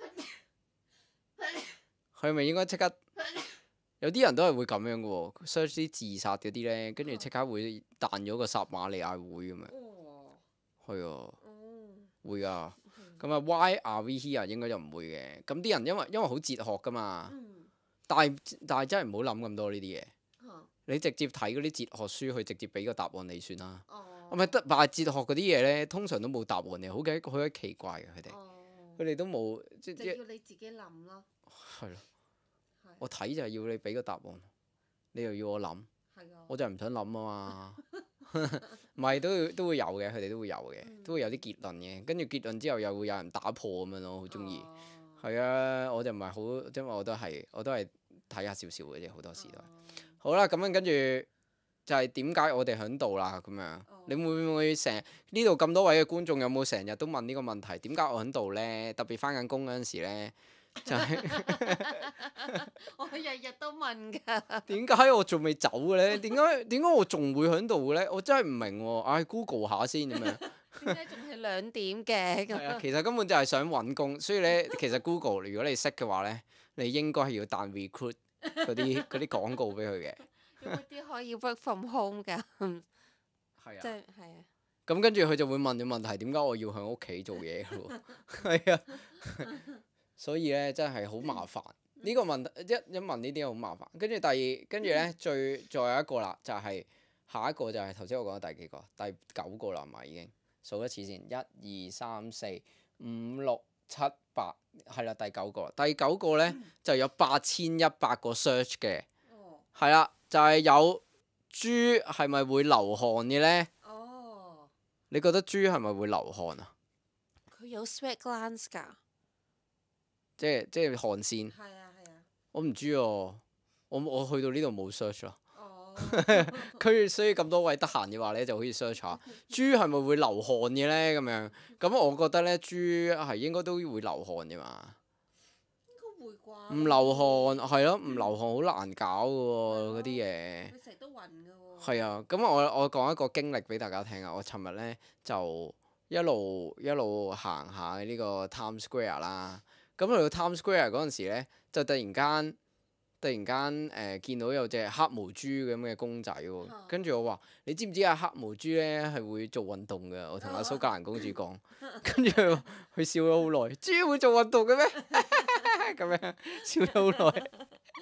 佢係咪應該即刻？有啲人都係會咁樣嘅喎，search 啲自殺嗰啲咧，跟住即刻會彈咗個撒瑪利亞會咁樣。係啊，會㗎。咁啊，Why are we here？應該就唔會嘅。咁啲人因為好哲學㗎嘛，但係真係唔好諗咁多呢啲嘢。你直接睇嗰啲哲學書，佢直接俾個答案你算啦。唔係但係哲學嗰啲嘢咧，通常都冇答案嘅，好鬼奇怪嘅佢哋。佢哋都冇就要你自己諗咯。 係咯。我睇就係要你俾個答案，你又要我諗，我就係唔想諗啊嘛。唔係都會有嘅，佢哋都會有嘅，都會有啲結論嘅。跟住結論之後又會有人打破咁樣咯，好中意。係啊，我就唔係好，因為我都係睇下少少嘅啫，好多時都係。好啦，咁樣跟住就係點解我哋喺度啦？咁樣你會唔會成呢度咁多位嘅觀眾有冇成日都問呢個問題？點解我喺度呢？特別翻緊工嗰陣時呢。就係我日日都問㗎。 點解我仲未走嘅咧？點解我仲會喺度嘅咧？我真係唔明喎。唉，Google 下先咁樣。 點解仲係2點嘅？ 係啊，其實根本就係想揾工，所以咧，其實 Google 如果你識嘅話咧，你應該係要彈 recruit 嗰啲廣告俾佢嘅。 有冇啲可以 work from home 㗎？ 係啊。 即係啊。 咁跟住佢就會問你問題，點解我要喺屋企做嘢嘅喎？係啊。所以咧真係好麻煩，呢個問題一問呢啲好麻煩。跟住咧再有一個啦，就係下一個就係頭先我講嘅第幾個？第9個啦嘛，已經數一次先，1、2、3、4、5、6、7、8，係啦，第9個啦。第9個咧就有8100個 search 嘅，係啦，就係有豬係咪會流汗嘅咧？你覺得豬係咪會流汗啊？ 佢有 sweat glands 㗎。 即係汗腺。 係啊。 我唔知喎，我去到呢度冇 search 咯。所以咁多位得閒嘅話咧，就可以 search 下豬係咪會流汗嘅咧？咁樣咁我覺得咧，豬係應該都會流汗嘅嘛。 應該會啩。 唔流汗係咯，唔流汗好難搞嘅喎，嗰啲嘢。 佢成日都暈㗎喎。 係啊，咁我講一個經歷俾大家聽啊！我尋日咧就一路行下呢個 Times Square 啦。咁去到 Times Square 嗰陣時咧，就突然間見到有隻黑毛豬咁嘅公仔喎。跟住我話：你知唔知啊？黑毛豬咧係會做運動嘅。我同阿蘇格蘭公主講。跟住佢笑咗好耐。豬會做運動嘅咩？咁樣笑咗好耐。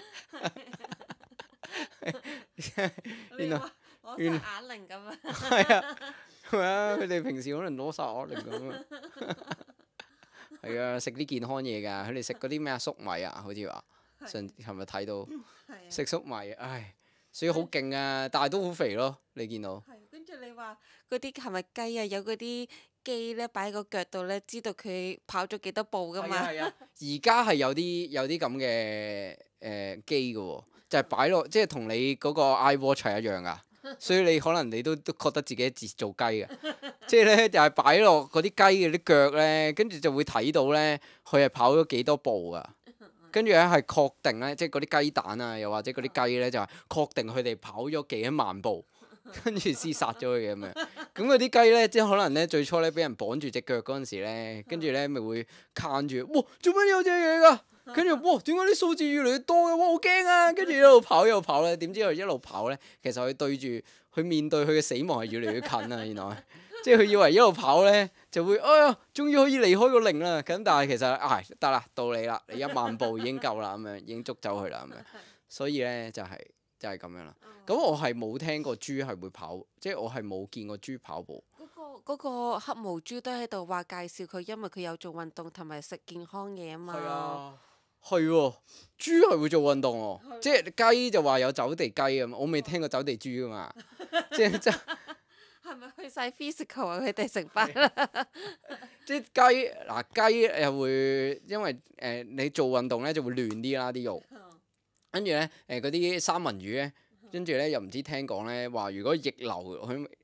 原來攞晒啞鈴咁啊！ 係啊，係啊，佢哋平時可能攞晒啞鈴咁啊。係啊，食啲健康嘢㗎，佢哋食嗰啲咩啊粟米啊，好似話琴日睇到食粟米，唉，所以好勁啊，但係都好肥咯，你見到。 係，跟住你話嗰啲係咪雞啊？有嗰啲機咧擺喺個腳度咧，知道佢跑咗幾多步㗎嘛？ 係啊。而家係有啲咁嘅機㗎喎，就係擺落即係同你嗰個 iWatch 係一樣㗎。所以你可能你都覺得自己做雞嘅，即係咧就係擺落嗰啲雞嘅啲腳咧，跟住就會睇到咧佢係跑咗幾多步噶，跟住咧係確定咧，即係嗰啲雞蛋啊，又或者嗰啲雞咧就係確定佢哋跑咗幾多萬步，跟住先殺咗佢嘅咁樣。咁嗰啲雞咧，即係可能咧最初咧俾人綁住隻腳嗰陣時咧，跟住咧咪會撐住，哇！做乜有隻嘢㗎？跟住哇，點解啲數字越嚟越多嘅？哇，好驚啊！跟住一路跑咧，點知佢一路跑咧，其實佢面對佢嘅死亡係越嚟越近啊！原來，即係佢以為一路跑咧就會，哎呀，終於可以離開個零啦！咁但係其實得啦，到你啦，你1萬步已經夠啦，咁樣已經捉走佢啦，咁樣。所以咧就係咁樣啦。咁我係冇聽過豬係會跑，即係我係冇見過豬跑步。 嗰個黑毛豬都喺度話介紹佢，因為佢有做運動同埋食健康嘢啊嘛。 係啊。係喎，豬係會做運動喎，即係雞就話有走地雞咁，我未聽過走地豬噶嘛，即係係咪去晒 physical 啊？佢哋成班即係雞又會因為你做運動咧就會嫩啲啦啲肉，跟住咧嗰啲三文魚咧，跟住咧又唔知聽講咧話如果逆流佢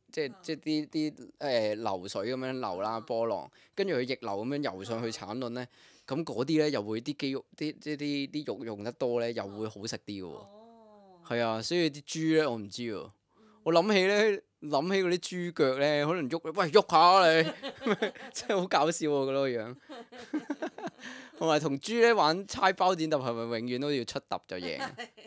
即啲流水咁樣流啦，波浪，跟住佢逆流咁樣游上去產卵咧，咁嗰啲咧又會啲肌肉啲肉用得多咧，又會好食啲嘅喎。係啊，所以啲豬咧我唔知喎，我諗起嗰啲豬腳咧，可能喂喐下你，真係好搞笑喎嗰個樣。同埋同豬咧玩猜包剪揼係咪永遠都要出揼就贏？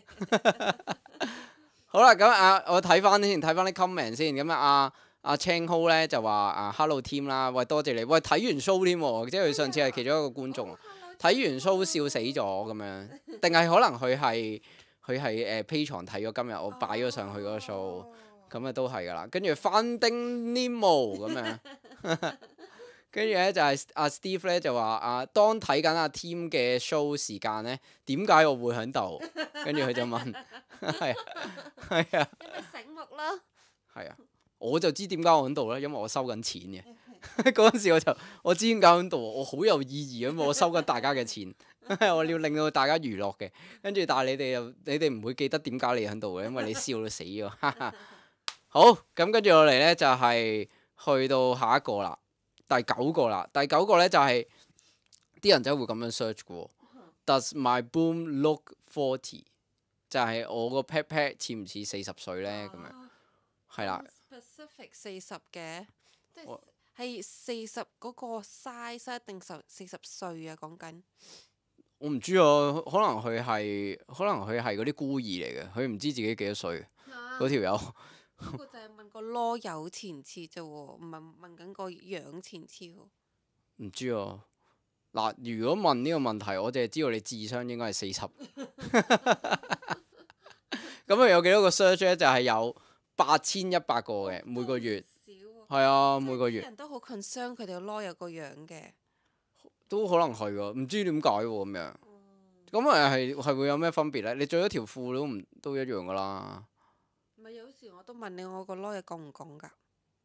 好啦，咁我睇翻啲 comment 先。咁阿 Chang Ho 咧就話Hello Team 啦，喂多謝你，喂睇完 show 添喎，即係佢上次係其中一個觀眾，睇完 show 笑死咗咁樣，定係可能佢係Patreon 睇咗今日我擺咗上去嗰個 show，咁啊都係噶啦。跟住 Finding Nemo 咁樣，跟住咧就係阿 Steve 咧就話當睇緊阿 Team 嘅 show 時間咧，點解我會喺度？跟住佢就問，係啊， 因為醒目啦。 係啊，我就知點解我喺度咧，因為我收緊錢嘅。嗰陣時我知點解喺度，我好有意義啊嘛，我收緊大家嘅錢，我要令到大家娛樂嘅。跟住但係你哋唔會記得點解你喺度嘅，因為你笑到死喎。好，咁跟住落嚟咧就係去到下一個啦，第九個啦。第九個咧就係啲人真係會咁樣 search 嘅喎。Does my boom look 40？就係我個 pat pat 似唔似40歲咧？咁樣係啦。 Specific 40嘅，即係40嗰個 size 定40歲啊？講緊。 我唔知啊，可能佢係嗰啲孤兒嚟嘅，佢唔知自己幾多歲。嗰條友。 嗰個就係問個囉柚前設啫喎，唔係問緊個樣前設喎。 唔知啊。嗱，如果問呢個問題，我淨係知道你智商應該係40。咁佢有幾多個 search 咧？就係有8100個嘅每個月。係啊，每個月。 啲人都好 concern 佢哋個囉柚個樣嘅。 都可能係喎，唔知點解喎咁樣。咁係會有咩分別咧？你着咗條褲都一樣噶啦。 唔係有時我都問你，我個囉柚講唔講㗎？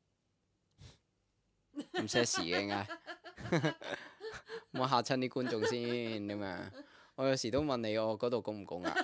唔 set 時嘅應該。唔好嚇親啲觀眾先咁樣。我有時都問你我嗰度拱唔拱啊？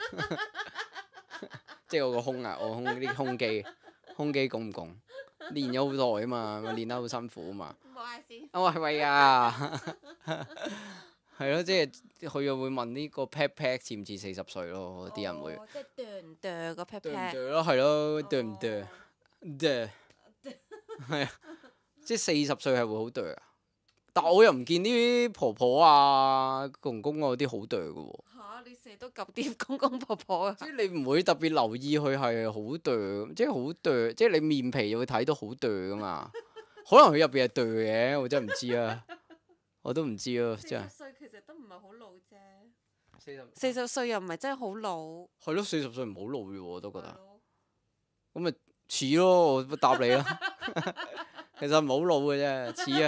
即係我個胸啊，我啲胸肌拱唔拱？練咗好耐啊嘛，練得好辛苦啊嘛。 唔好意思。 係咪啊？係咯，即係佢又會問呢個 pat pat 似唔似40歲咯？啲人會。 即係哚唔哚個 pat pat。 哚唔哚咯，係咯，哚唔哚？哚。係啊，即係40歲係會好哚啊！但我又唔見啲婆婆啊、公公嗰啲好哚嘅喎。 嚇！你成日都及啲公公婆婆啊？ 即係你唔會特別留意佢係好哚，即係好哚，即係你面皮就會睇到好哚噶嘛。可能佢入邊係哚嘅，我真係唔知啊。我都唔知啊，真係。40 歲其實都唔係好老啫。40歲又唔係真係好老。係咯，40歲唔好老嘅喎，我都覺得。咁咪似咯，我答你咯。其實唔好老嘅啫，似啊。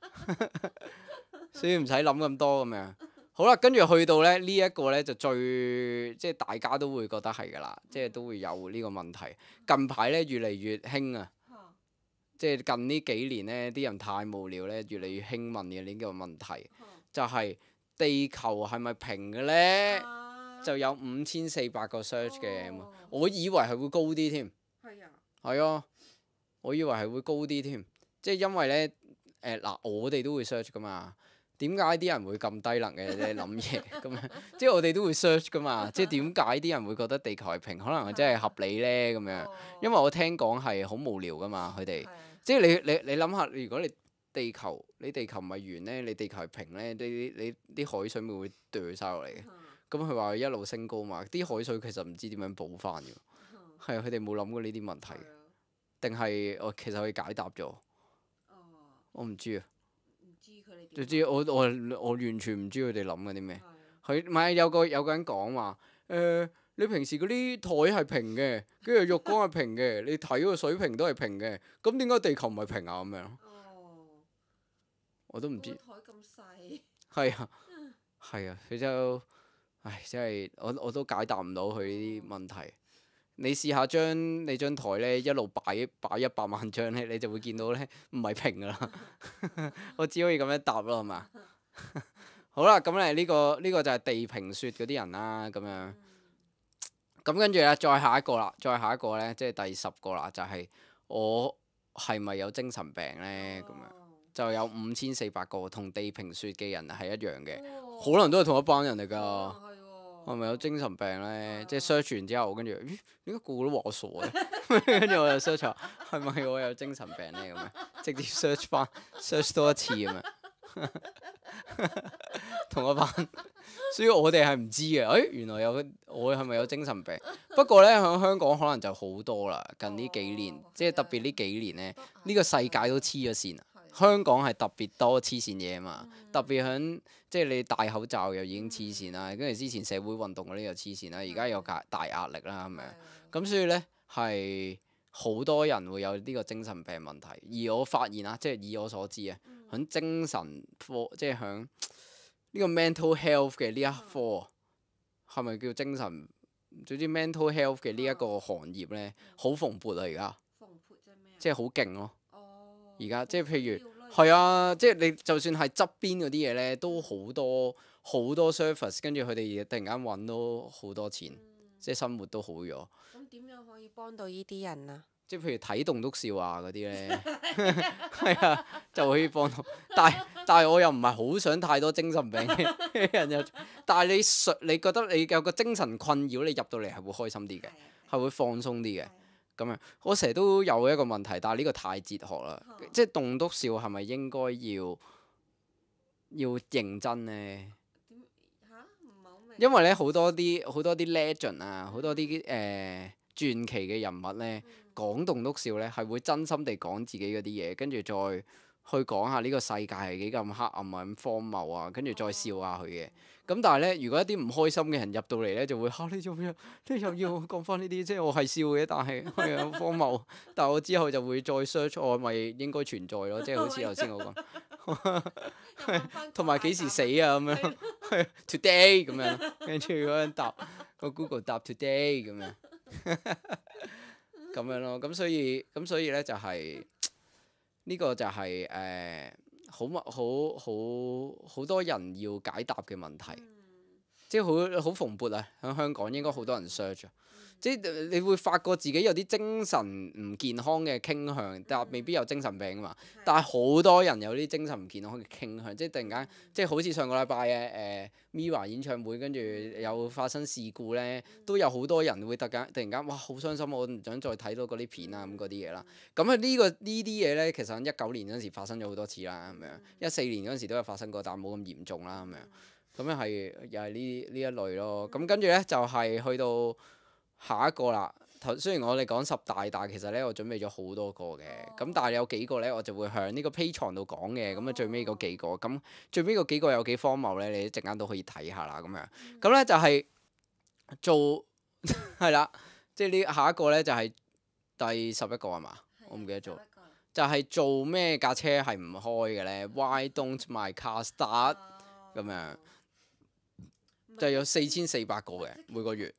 所以唔使諗咁多咁樣。好啦，跟住去到咧呢一個咧就最即係大家都會覺得係噶啦，即係都會有呢個問題。近排咧越嚟越興啊，即係近呢幾年咧啲人太無聊咧，越嚟越興問嘅呢個問題，就係地球係咪平嘅咧？就有5400個 search 嘅，我以為係會高啲添。係啊。係啊，我以為係會高啲添，即係因為咧。嗱，我哋都會 search 噶嘛？點解啲人會咁低能嘅咧諗嘢咁樣？即係我哋都會 search 噶嘛？即係點解啲人會覺得地球係平？可能係真係合理咧咁樣。因為我聽講係好無聊噶嘛，佢哋。即係你諗下，如果你地球唔係圓咧，你地球係平咧，你啲海水咪會掉晒落嚟嘅。咁佢話一路升高嘛，啲海水其實唔知點樣補翻嘅。係啊，佢哋冇諗過呢啲問題，定係其實佢解答咗。我唔知啊，總之我完全唔知佢哋諗緊啲咩。佢唔係有個人講話你平時嗰啲台係平嘅，跟住浴缸係平嘅，你睇個水平都係平嘅，咁點解地球唔係平啊？咁樣。我都唔知。台咁細。係啊，係啊，佢就真係我都解答唔到佢呢啲問題。你試下將你張台咧一路擺100萬張咧，你就會見到咧唔係平噶啦。我只可以咁樣答咯，係嘛？好啦，咁咧呢個就係地平說嗰啲人啦，咁樣。咁跟住咧，再下一個咧，即係第10個啦，就係我係咪有精神病呢？咁樣就有5400個同地平說嘅人係一樣嘅，可能都係同一班人嚟㗎。係咪有精神病呢？即係 search 完之後，跟住咦點解個個都話我傻嘅？跟住我就 search 下係咪我有精神病呢？咁樣直接 search 翻 search 多一次咁樣。同一班，所以我哋係唔知嘅。原來我係咪有精神病？不過呢，喺香港可能就好多啦。近呢幾年，即係特別呢幾年呢，呢個世界都黐咗線。香港係特別多黐線嘢啊嘛。特別響即係你戴口罩又已經黐線啦，跟住之前社會運動嗰啲又黐線啦，而家有大壓力啦，係咪啊？咁所以呢，係好多人會有呢個精神病問題。而我發現啊，即係以我所知啊，響精神科，即係響呢個 mental health 嘅呢一科，係咪叫精神？總之 mental health 嘅呢一個行業呢，好蓬勃啊！而家即係好勁咯。而家即係譬如係啊，即係你就算係側邊嗰啲嘢呢，都好多 service， 跟住佢哋突然間揾到好多錢，即係生活都好咗。 咁點樣可以幫到呢啲人啊？ 即係譬如睇棟篤笑啊嗰啲呢，係啊，就可以幫到。但係我又唔係好想太多精神病嘅人入。但係你覺得你有個精神困擾，你入到嚟係會開心啲嘅，係會放鬆啲嘅。咁樣我成日都有一個問題，但係呢個太哲學啦。即係棟篤笑係咪應該要認真呢？因為咧好多啲 legend 啊，好多啲傳奇嘅人物呢，講棟篤笑呢係會真心地講自己嗰啲嘢，跟住再去講下呢個世界係幾咁黑暗啊、咁荒謬啊，跟住再笑下佢嘅。咁但係呢，如果一啲唔開心嘅人入到嚟呢，就會你做咩？你又要講翻呢啲，即係我係笑嘅，但係係啊荒謬。但係我之後就會再 search 我咪應該存在咯，即係好似頭先我講，同埋幾時死啊咁樣，today 咁樣，跟住嗰人答個 Google 答 today 咁樣，咁樣咯。咁所以呢，就係呢個就係好多人要解答嘅問題，即係好蓬勃啊！喺香港應該好多人 search，即係你會發覺自己有啲精神唔健康嘅傾向，但係未必有精神病㗎嘛。但係好多人有啲精神唔健康嘅傾向，即係突然間，即係好似上個禮拜嘅MIRROR 演唱會，跟住有發生事故呢，都有好多人會突然間哇好傷心，我唔想再睇到嗰啲片啊咁嗰啲嘢啦。咁啊呢啲嘢呢，其實喺19年嗰陣時發生咗好多次啦，咁樣14年嗰陣時都有發生過，但係冇咁嚴重啦，咁樣咁樣係又係呢一類咯。咁跟住呢，就係去到下一個啦。雖然我哋講10大，但係其實呢，我準備咗好多個嘅。咁但係有幾個呢，我就會喺呢個 Patreon 度講嘅。咁啊最尾嗰幾個，咁最尾嗰幾個有幾荒謬呢？你一陣間都可以睇下啦。咁樣咁呢就係做係啦，即係呢下一個呢，就係第11個係嘛？我唔記得咗。就係做咩架車係唔開嘅呢？ Why don't my car start？ 咁樣就有4400個嘅每個月。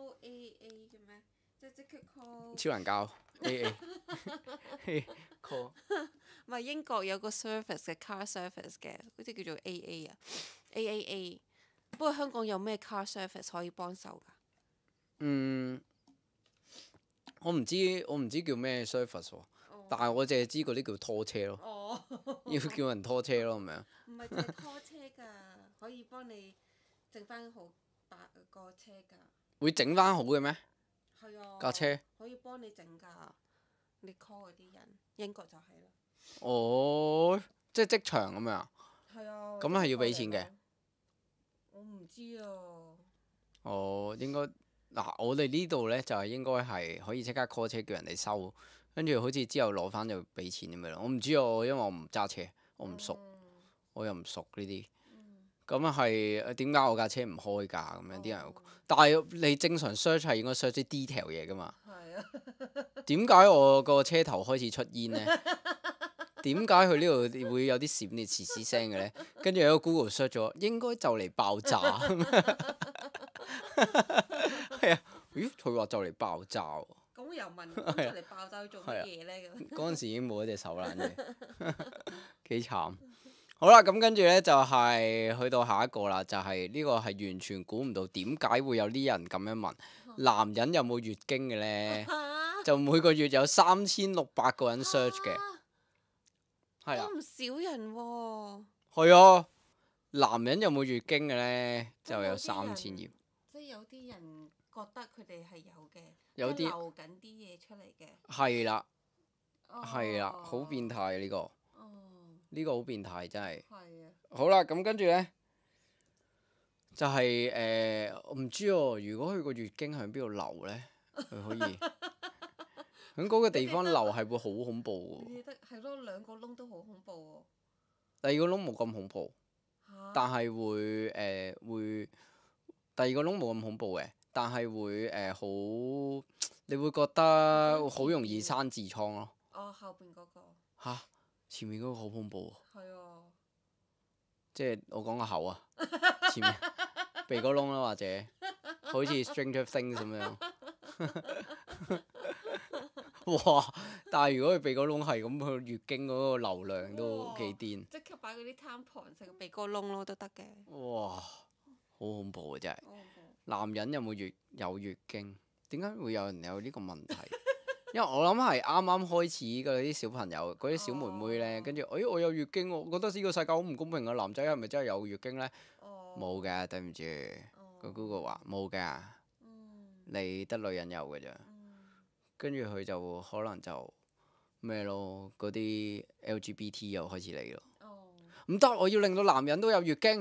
超人交 AA call， 唔係英國有個 service 嘅 car service 嘅，好似叫做 AA 啊 AAA。不過香港有咩 car service 可以幫手㗎？ 我唔知叫咩 service 喎，但係我淨係知嗰啲叫拖車咯。要叫人拖車咯，係咪啊？ 唔係淨係拖車㗎，可以幫你整翻好個車㗎。 會整翻好嘅咩？ 係啊， 架車可以幫你整㗎，你 call 嗰啲人，英國就係啦。 哦，即係職場咁樣。 係啊。 咁係要俾錢嘅。 我唔知啊。 哦，應該嗱，我哋呢度呢，就係應該係可以即刻 call 車叫人哋收，跟住好似之後攞翻就俾錢咁樣咯。我唔知啊，因為我唔揸車，我唔熟，我又唔熟呢啲。咁啊係點解我架車唔開㗎？咁樣啲人，但係你正常 search 係應該 search 啲 detail 嘢㗎嘛？ 係啊。 點解我個車頭開始出煙呢？點解佢呢度會有啲閃電嘶嘶聲嘅呢？跟住有個 Google search 咗，應該就嚟爆炸。係啊，咦？佢話就嚟爆炸喎。 咁我又問，就嚟爆炸要做乜嘢呢？咁嗰陣時已經冇一隻手啦，幾慘。好啦，咁跟住呢，就係去到下一個啦，就係呢個係完全估唔到點解會有啲人咁樣問，男人有冇月經嘅呢？ 就每個月有3600個人 search 嘅，係啊， 都唔少人喎。 係啊，男人有冇月經嘅咧？就有3200。 即係有啲人覺得佢哋係有嘅， 有啲流緊啲嘢出嚟嘅。 係啦，係啦，好變態呢個。呢個好變態真係。 係啊。好啦，咁跟住咧，就係我唔知喎。如果佢個月經喺邊度流咧，佢可以喺嗰個地方流係會好恐怖喎。 記得係咯，兩個窿都好恐怖喎。第二個窿冇咁恐怖，但係會第二個窿冇咁恐怖嘅，但係會好，你會覺得好容易生痔瘡咯。 後邊嗰個。 嚇！前面嗰個好恐怖喎。係啊。 即係我講個口啊，前面鼻哥窿啦，或者好似 Stranger Things 咁樣。哇！但係如果佢鼻哥窿係咁，佢月經嗰個流量都幾癲。 即刻擺嗰啲攤旁成個鼻哥窿咯，都得嘅。 哇！好恐怖啊，真係。男人有冇有月經？點解會有人有呢個問題？因為我諗係啱啱開始嗰啲小朋友，嗰啲小妹妹咧，跟住我有月經喎，我覺得呢個世界好唔公平啊！男仔係咪真係有月經咧？冇嘅，對唔住，個 Google 話冇嘅，你得女人有嘅咋。跟住佢就可能就咩咯，嗰啲 LGBT 又開始嚟咯。唔得，我要令到男人都有月經。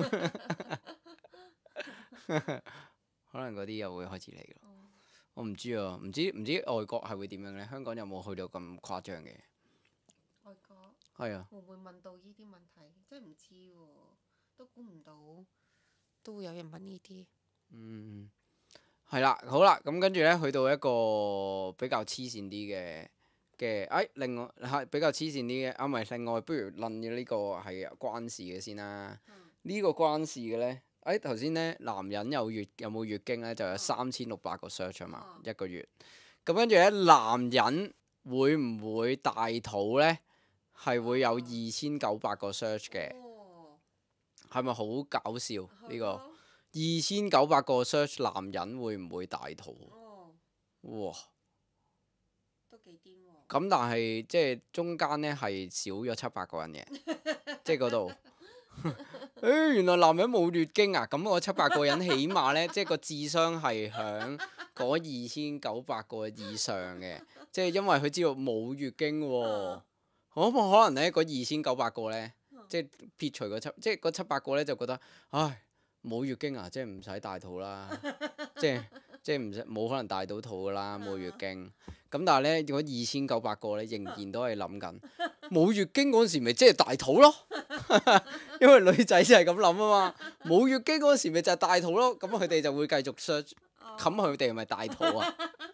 可能嗰啲又會開始嚟咯。我唔知啊，唔知外國係會點樣咧？香港有冇去到咁誇張嘅？ 外國係啊。 會唔會問到呢啲問題？真係唔知喎，都估唔到，都會有人問呢啲。 係啦，好啦，咁跟住咧，去到一個比較黐線啲嘅，另外係比較黐線啲嘅，唔係另外，不如論嘅呢個係關事嘅先啦。呢個關事嘅咧。頭先咧，男人有冇月經咧，就有3600個 search 啊嘛，一個月。咁跟住咧，男人會唔會大肚咧？係會有2900個 search 嘅。係咪好搞笑呢個？2900個 search 男人會唔會大肚？哇！ 都幾癲喎。 咁但係即係中間咧係少咗700個人嘅，即係嗰度。原來男人冇月經啊！咁我700個人起碼呢，即係個智商係響嗰2900個以上嘅，即係因為佢知道冇月經喎。可能呢，嗰2900個呢，即係撇除即係嗰700個呢，就覺得，唉，冇月經啊，即係唔使大肚啦，即係冇可能大到肚噶啦，冇月經。咁但係呢，嗰2900個呢，仍然都係諗緊冇月經嗰時咪即係大肚咯。因為女仔就係咁諗啊嘛，冇月經嗰時咪就係大肚咯，咁佢哋就會繼續 search，冚佢哋係咪大肚啊？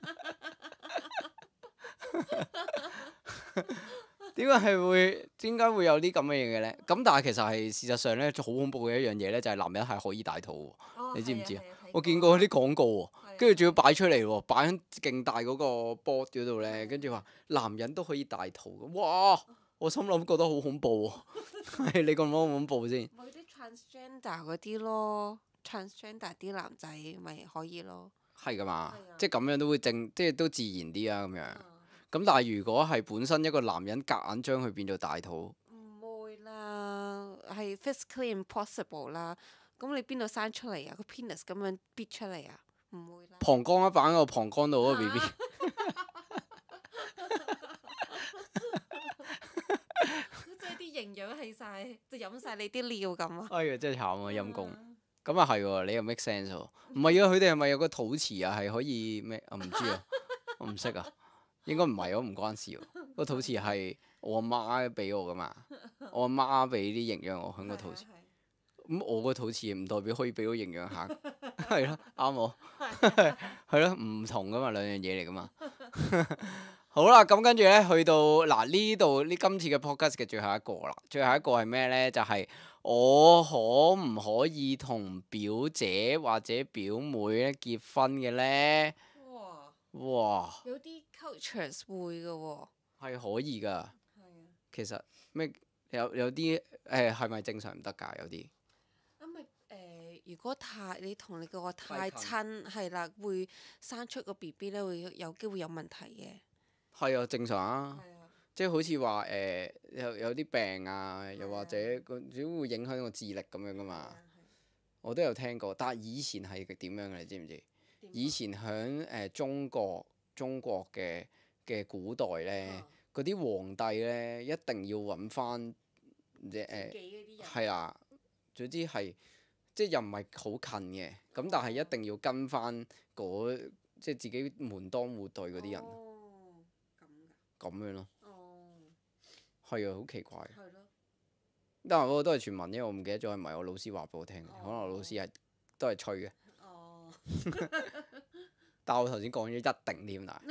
點解會有啲咁嘅嘢嘅咧？咁但係其實係事實上咧，好恐怖嘅一樣嘢咧，就係男人係可以大肚喎。你知唔知啊？我見過啲廣告喎，跟住仲要擺出嚟喎，擺喺勁大嗰個 board 嗰度咧，跟住話男人都可以大肚，哇！我心諗覺得好恐怖喎。係你覺唔覺得好恐怖先？ 咪啲 transgender 嗰啲咯，transgender 啲男仔咪可以咯。係㗎嘛？即係咁樣都會即係都自然啲啊咁樣。咁但係如果係本身一個男人夾硬將佢變做大肚， 唔會啦，係 physically impossible 啦。咁你邊度生出嚟啊？個 penis 咁樣逼出嚟啊？唔會啦。 膀胱一擺喺個膀胱度嗰個 BB。 即係啲營養係晒，就飲晒你啲尿咁啊！ 哎呀，真係慘啊，陰公。咁啊係喎，你又 make sense 喎。唔係啊，佢哋係咪有個肚臍啊？係可以咩？我唔知啊，我唔識啊。應該唔係，我唔關事喎。個肚臍係我阿媽俾我噶嘛，我阿媽俾啲營養我喺個肚臍。咁我個肚臍唔代表可以俾到營養下，係咯，啱我。係咯，唔同噶嘛，兩樣嘢嚟噶嘛。好啦，咁跟住咧，去到嗱呢度今次嘅 podcast 嘅最後一個啦。最後一個係咩咧？就係我可唔可以同表姐或者表妹咧結婚嘅咧？哇！ 有啲 cultures 會嘅喎。 係可以㗎。其實咩有啲係咪正常唔得㗎？有啲。 如果你同你個太親係啦，會生出個 BB 咧，會有機會有問題嘅。 係啊，正常啊。即係好似話有啲病啊，又或者只會影響個智力咁樣噶嘛。我都有聽過，但係以前係點樣嘅？你知唔知？以前響中國嘅古代咧，嗰啲皇帝咧一定要揾翻係啦，總之係即係又唔係好近嘅，咁但係一定要跟翻即係自己門當戶對嗰啲人。咁樣咯。係啊，好奇怪。但係嗰個都係傳聞，因為我唔記得咗係咪我老師話俾我聽嘅，可能我老師都係吹嘅。但係我頭先講咗一定添，但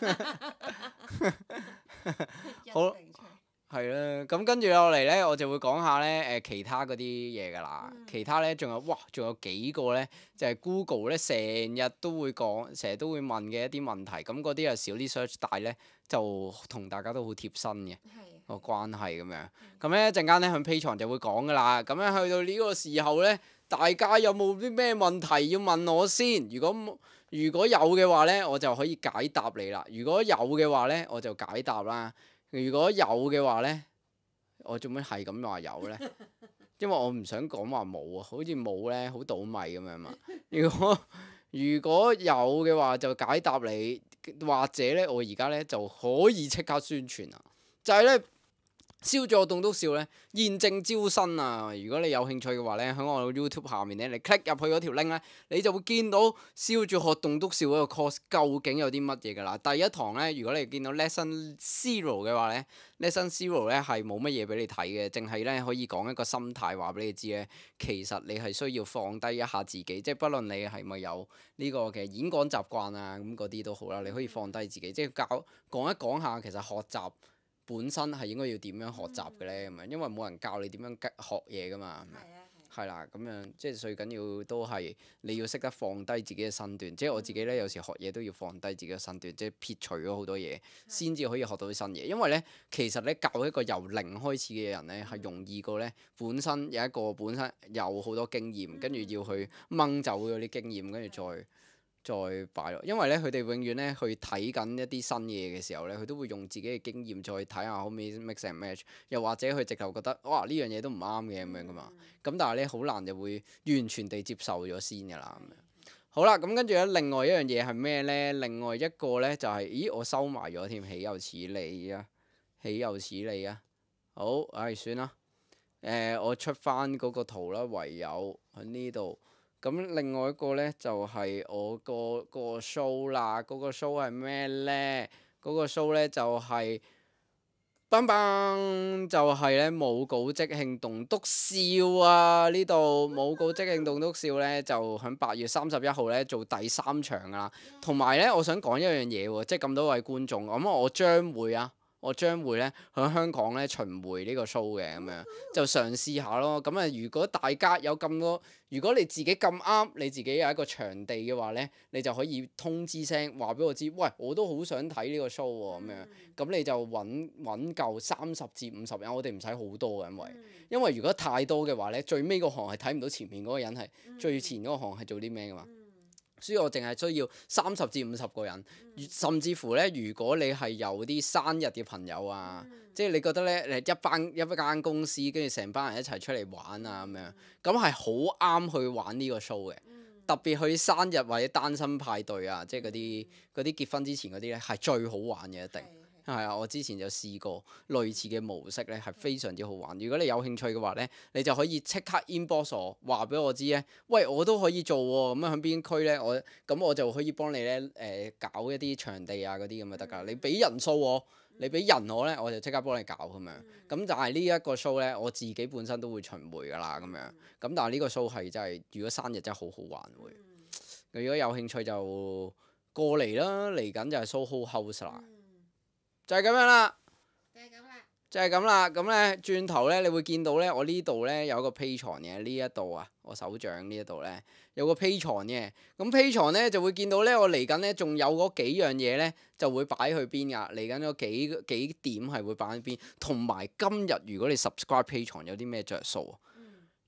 係好係啦。咁跟住落嚟呢，我就會講下呢其他嗰啲嘢㗎啦。其他呢，仲有幾個呢，就係 Google 呢成日都會講，成日都會問嘅一啲問題。咁嗰啲啊少啲 search，但係呢就同大家都好貼身嘅個關係咁樣。咁呢一陣間呢，響 Patreon 就會講㗎啦。咁樣去到呢個時候呢，大家有冇啲咩問題要問我先？如果有嘅話呢，我就可以解答你啦。如果有嘅話呢，我就解答啦。如果有嘅話呢，我做咩係咁話有呢？因為我唔想講話冇啊，好似冇呢，好倒米咁樣嘛。如果有嘅話，就解答你，或者呢，我而家呢就可以即刻宣傳啦，就係呢。燒咗棟篤笑呢，現正招生啊！如果你有興趣嘅話呢，喺我 YouTube 下面呢，你 click 入去嗰條 link 呢，你就會見到燒住學棟篤笑嗰個 course 究竟有啲乜嘢㗎啦。第一堂呢，如果你見到 lesson zero 嘅話呢， lesson zero 呢係冇乜嘢俾你睇嘅，淨係呢可以講一個心態話俾你知呢，其實你係需要放低一下自己，即係不論你係咪有呢個嘅演講習慣啊，咁嗰啲都好啦，你可以放低自己，即係講一講下其實學習本身係應該要點樣學習嘅呢？咁樣，因為冇人教你點樣學嘢噶嘛，係啦，咁樣即係最緊要都係你要識得放低自己嘅身段，即係我自己呢，有時學嘢都要放低自己嘅身段，即係撇除咗好多嘢，先至可以學到啲新嘢。因為呢，其實呢，教一個由零開始嘅人呢，係容易過呢本身有一個本身有好多經驗，跟住要去掹走嗰啲經驗，跟住再擺落，因為咧佢哋永遠咧去睇緊一啲新嘢嘅時候咧，佢都會用自己嘅經驗再睇下可唔可以 mix and match，又或者佢直頭覺得哇呢樣嘢都唔啱嘅咁樣噶嘛，咁但係咧好難就會完全地接受咗先噶啦咁樣。好啦，咁跟住咧另外一樣嘢係咩咧？另外一個咧就係、咦我收埋咗添，豈有此理啊！豈有此理啊！好，算啦，我出翻嗰個圖啦，唯有喺呢度。咁另外一個呢，就係我個 show 啦，嗰個 show 係咩呢？嗰個 show 呢，就係棒棒，就係呢冇稿即興棟篤笑啊！呢度冇稿即興棟篤笑呢，就喺8月31號呢做第3場㗎啦。同埋呢，我想講一樣嘢喎，即係咁多位觀眾，咁我將會呢喺香港呢巡迴呢個 show 嘅咁樣，就嘗試下咯。咁啊，如果大家有咁多，如果你自己咁啱，你自己有一個場地嘅話呢，你就可以通知聲話俾我知，喂，我都好想睇呢個 show 喎咁樣。咁你就揾夠30至50人，我哋唔使好多嘅，因為如果太多嘅話呢，最尾個行係睇唔到前面嗰個人係最前嗰個行係做啲咩㗎嘛。所以我淨係需要30至50個人，甚至乎呢，如果你係有啲生日嘅朋友啊，即係你覺得呢，一間公司跟住成班人一齊出嚟玩啊咁樣，咁係好啱去玩呢個 show 嘅。特別去生日或者單身派對啊，即係嗰啲結婚之前嗰啲呢，係最好玩嘅一定。係啊，我之前就試過類似嘅模式呢，係非常之好玩。如果你有興趣嘅話呢，你就可以即刻 inbox 我話俾我知呢，喂，我都可以做喎。咁樣喺邊區呢？我就可以幫你呢搞一啲場地啊嗰啲咁就得㗎。你俾人數我，你俾人我呢，我就即刻幫你搞咁樣。咁但係呢一個 show 呢，我自己本身都會巡迴㗎啦咁樣。咁但係呢個 show 係真係，如果生日真係好好玩會。如果有興趣就過嚟啦，嚟緊就係 Soho House 啦。就係咁樣啦，就係咁啦。咁呢轉頭呢，你會見到呢，我呢度呢有個 Patreon嘅，呢一度啊，我手掌呢一度呢有個 Patreon嘅。咁 Patreon呢就會見到呢，我嚟緊呢仲有嗰幾樣嘢呢就會擺去邊㗎。嚟緊嗰幾點係會擺喺邊，同埋今日如果你 subscribe Patreon 有啲咩着數啊？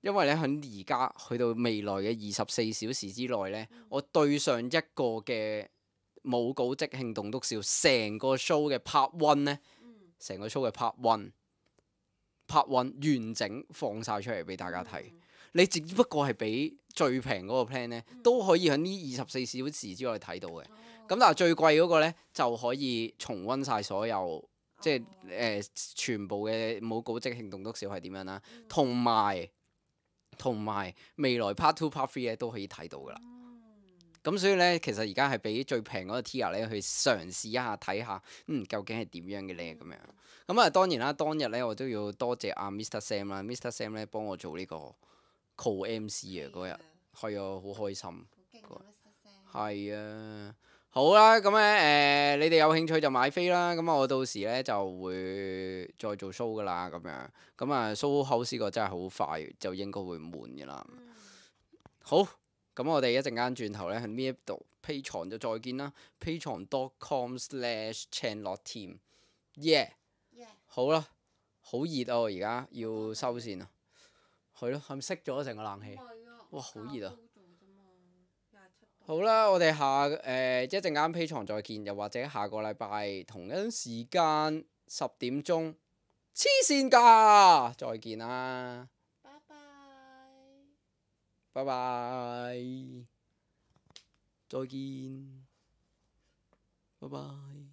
因為咧喺而家去到未來嘅24小時之內咧，我對上一個嘅冇稿即興棟篤笑成個 show 嘅 part one 咧，成個 show 嘅 part one 完整放晒出嚟俾大家睇。你只不過係俾最平嗰個 plan 咧，都可以喺呢24小時之內睇到嘅。咁但係最貴嗰個咧就可以重溫晒所有。即係全部嘅冇稿即興棟篤笑係點樣啦，同埋未來 part two part three 咧都可以睇到噶啦。咁所以咧，其實而家係俾最平嗰個 tier 咧去嘗試一下睇下，究竟係點樣嘅咧咁樣。咁啊當然啦，當日咧我都要多謝阿 Mr Sam 啦，Mr Sam 咧幫我做呢個 co MC 啊嗰日，係啊好開心，係啊。好啦，咁咧你哋有興趣就買飛啦。咁我到時咧就會再做 show 噶啦，咁樣。咁啊 show house 個真係好快，就應該會滿噶啦。好，咁我哋一陣間轉頭咧喺呢一度 Patreon 就再見啦。patreon.com/chanlokteam yeah 好啦，好熱啊！而家要收線啊。係咯，係咪熄咗成個冷氣？哇，好熱啊！好啦，我哋一陣間 Patreon 再見，又或者下個禮拜同一時間10點鐘，黐線㗎，再見啦，拜拜，再見，拜拜。